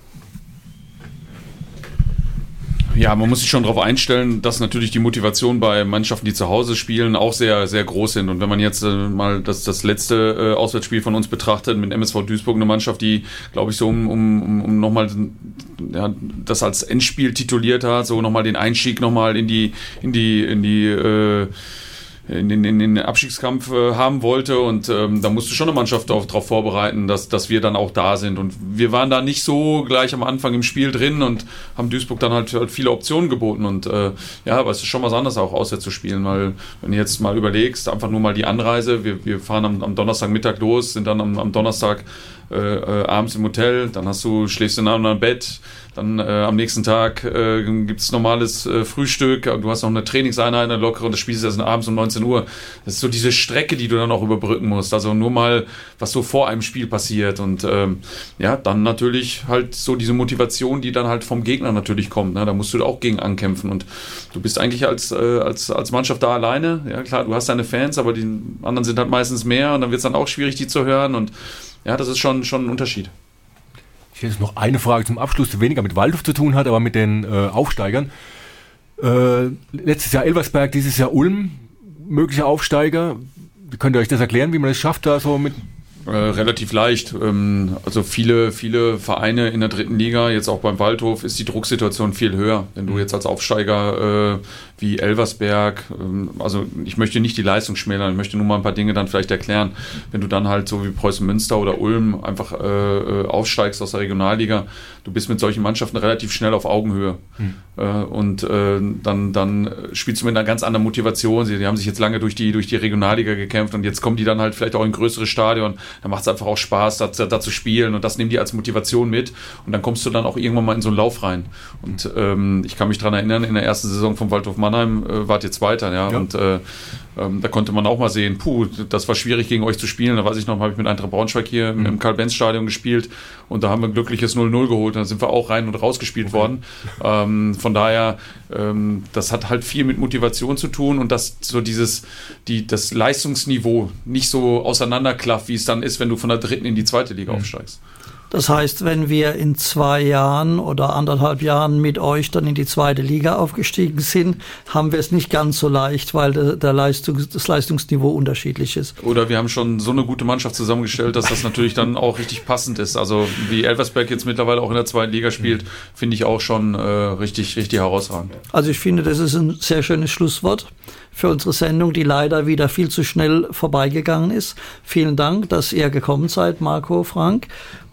Speaker 5: Ja, man muss sich schon darauf einstellen, dass natürlich die Motivation bei Mannschaften, die zu Hause spielen, auch sehr, sehr groß sind. Und wenn man jetzt äh, mal das, das letzte äh, Auswärtsspiel von uns betrachtet, mit M S V Duisburg, eine Mannschaft, die, glaube ich, so um, um, um nochmal ja, das als Endspiel tituliert hat, so nochmal den Einstieg nochmal in die, in die, in die, äh, in den, in den Abstiegskampf äh, haben wollte und ähm, da musste schon eine Mannschaft darauf vorbereiten, dass, dass wir dann auch da sind und wir waren da nicht so gleich am Anfang im Spiel drin und haben Duisburg dann halt, halt viele Optionen geboten und äh, ja, aber es ist schon was anderes auch auswärts zu spielen, weil wenn du jetzt mal überlegst, einfach nur mal die Anreise, wir, wir fahren am, am Donnerstagmittag los, sind dann am, am Donnerstag äh, äh, abends im Hotel, dann hast du, schläfst in einem Bett, dann äh, am nächsten Tag äh, gibt es normales äh, Frühstück, du hast noch eine Trainingseinheit, eine lockere und das Spiel ist erst abends um neunzehn Uhr. Das ist so diese Strecke, die du dann auch überbrücken musst. Also nur mal, was so vor einem Spiel passiert und ähm, ja, dann natürlich halt so diese Motivation, die dann halt vom Gegner natürlich kommt. Ne? Da musst du auch gegen ankämpfen und du bist eigentlich als, äh, als, als Mannschaft da alleine. Ja klar, du hast deine Fans, aber die anderen sind halt meistens mehr und dann wird es dann auch schwierig, die zu hören und ja, das ist schon, schon ein Unterschied.
Speaker 7: Ich hätte noch eine Frage zum Abschluss, die weniger mit Waldhof zu tun hat, aber mit den äh, Aufsteigern. Äh, letztes Jahr Elversberg, dieses Jahr Ulm, möglicher Aufsteiger. Könnt ihr euch das erklären, wie man das schafft, da so mit...
Speaker 5: Äh, relativ leicht. Ähm, also viele, viele Vereine in der dritten Liga, jetzt auch beim Waldhof, ist die Drucksituation viel höher. Wenn du jetzt als Aufsteiger äh, wie Elversberg, ähm, also ich möchte nicht die Leistung schmälern, ich möchte nur mal ein paar Dinge dann vielleicht erklären. Wenn du dann halt so wie Preußen Münster oder Ulm einfach äh, aufsteigst aus der Regionalliga, du bist mit solchen Mannschaften relativ schnell auf Augenhöhe. Hm. Äh, und äh, dann, dann spielst du mit einer ganz anderen Motivation. Sie die haben sich jetzt lange durch die, durch die Regionalliga gekämpft und jetzt kommen die dann halt vielleicht auch in größere Stadion. Da macht es einfach auch Spaß, da, da zu spielen und das nehmen die als Motivation mit und dann kommst du dann auch irgendwann mal in so einen Lauf rein. Und ähm, ich kann mich daran erinnern, in der ersten Saison vom Waldhof Mannheim äh, wart ihr Zweiter, ja, ja. und äh, ähm, da konnte man auch mal sehen, puh, das war schwierig gegen euch zu spielen. Da weiß ich noch, habe ich mit Eintracht Braunschweig hier mhm. im Karl-Benz-Stadion gespielt und da haben wir ein glückliches null null geholt und dann sind wir auch rein und raus gespielt okay. worden. Ähm, von daher, ähm, das hat halt viel mit Motivation zu tun und dass so dieses, die, das Leistungsniveau nicht so auseinanderklafft, wie es dann ist, wenn du von der dritten in die zweite Liga mhm. aufsteigst.
Speaker 6: Das heißt, wenn wir in zwei Jahren oder anderthalb Jahren mit euch dann in die zweite Liga aufgestiegen sind, haben wir es nicht ganz so leicht, weil der, der Leistungs-, das Leistungsniveau unterschiedlich ist.
Speaker 5: Oder wir haben schon so eine gute Mannschaft zusammengestellt, dass das natürlich dann auch richtig passend ist. Also wie Elversberg jetzt mittlerweile auch in der zweiten Liga spielt, finde ich auch schon äh, richtig, richtig herausragend.
Speaker 6: Also ich finde, das ist ein sehr schönes Schlusswort für unsere Sendung, die leider wieder viel zu schnell vorbeigegangen ist. Vielen Dank, dass ihr gekommen seid, Marco, Frank.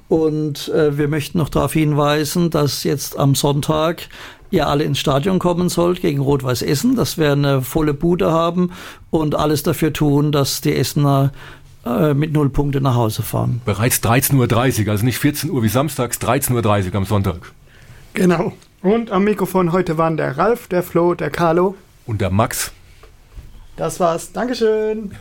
Speaker 6: Und äh, wir möchten noch darauf hinweisen, dass jetzt am Sonntag ihr alle ins Stadion kommen sollt gegen Rot-Weiß Essen, dass wir eine volle Bude haben und alles dafür tun, dass die Essener äh, mit null Punkte nach Hause fahren.
Speaker 7: Bereits dreizehn Uhr dreißig, also nicht vierzehn Uhr wie samstags, dreizehn Uhr dreißig am Sonntag.
Speaker 4: Genau. Und am Mikrofon heute waren der Ralf, der Flo, der Carlo.
Speaker 7: Und der Max.
Speaker 4: Das war's. Dankeschön.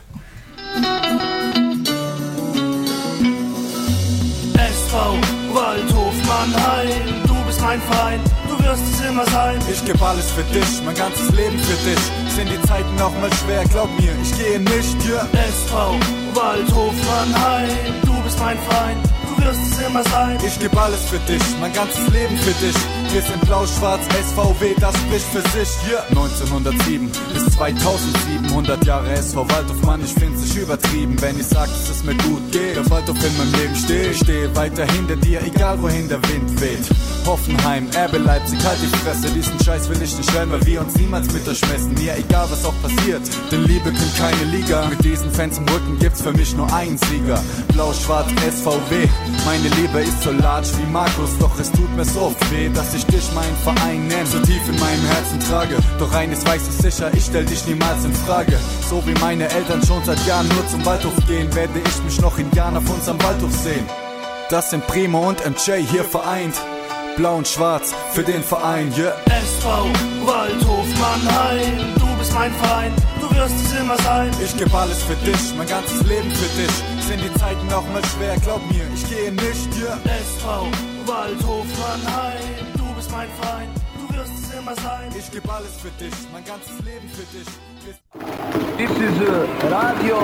Speaker 9: S V Waldhof Mannheim, du bist mein Feind, du wirst wirst es immer sein. Ich geb alles für dich, mein ganzes Leben für dich. Sind die Zeiten auch mal schwer, glaub mir, ich gehe nicht, yeah. S V Waldhof Mannheim, du bist mein Feind, du wirst es immer sein. Ich geb alles für dich, mein ganzes Leben für dich. Wir sind blau-schwarz, S V W, das spricht für sich, yeah. neunzehnhundertsieben bis zweitausendsieben, hundert Jahre S V Waldhof, Mann, ich find's nicht übertrieben, wenn ich sag, dass es mir gut geht. Der Waldhof in meinem Leben steht, ich stehe weiter hinter dir, egal wohin der Wind weht. Hoffenheim, Erbe Leipzig, halt die Fresse, diesen Scheiß will ich nicht hören, weil wir uns niemals mit euch messen. Mir egal, was auch passiert, denn Liebe kennt keine Liga. Mit diesen Fans im Rücken gibt's für mich nur einen Sieger. Blau-schwarz, S V W, meine Liebe ist so large wie Markus, doch es tut mir so oft weh, dass ich dich meinen Verein nenn, so tief in meinem Herzen trage. Doch eines weiß ich sicher, ich stell dich niemals in Frage. So wie meine Eltern schon seit Jahren nur zum Waldhof gehen, werde ich mich noch in Jahren auf unserem Waldhof sehen. Das sind Primo und M J hier vereint. Blau und schwarz für den Verein, yeah. S V Waldhof Mannheim, du bist mein Feind, du wirst es immer sein. Ich geb alles für dich, mein ganzes Leben für dich. Sind die Zeiten auch mal schwer, glaub mir, ich gehe nicht, yeah. S V Waldhof Mannheim, du bist mein Feind, du wirst es immer sein. Ich geb alles für dich, mein ganzes Leben für dich.
Speaker 10: This is uh, Radio.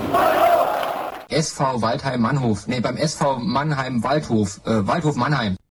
Speaker 2: S V Waldheim Mannhof. Nee, beim S V Mannheim Waldhof. Äh, Waldhof Mannheim.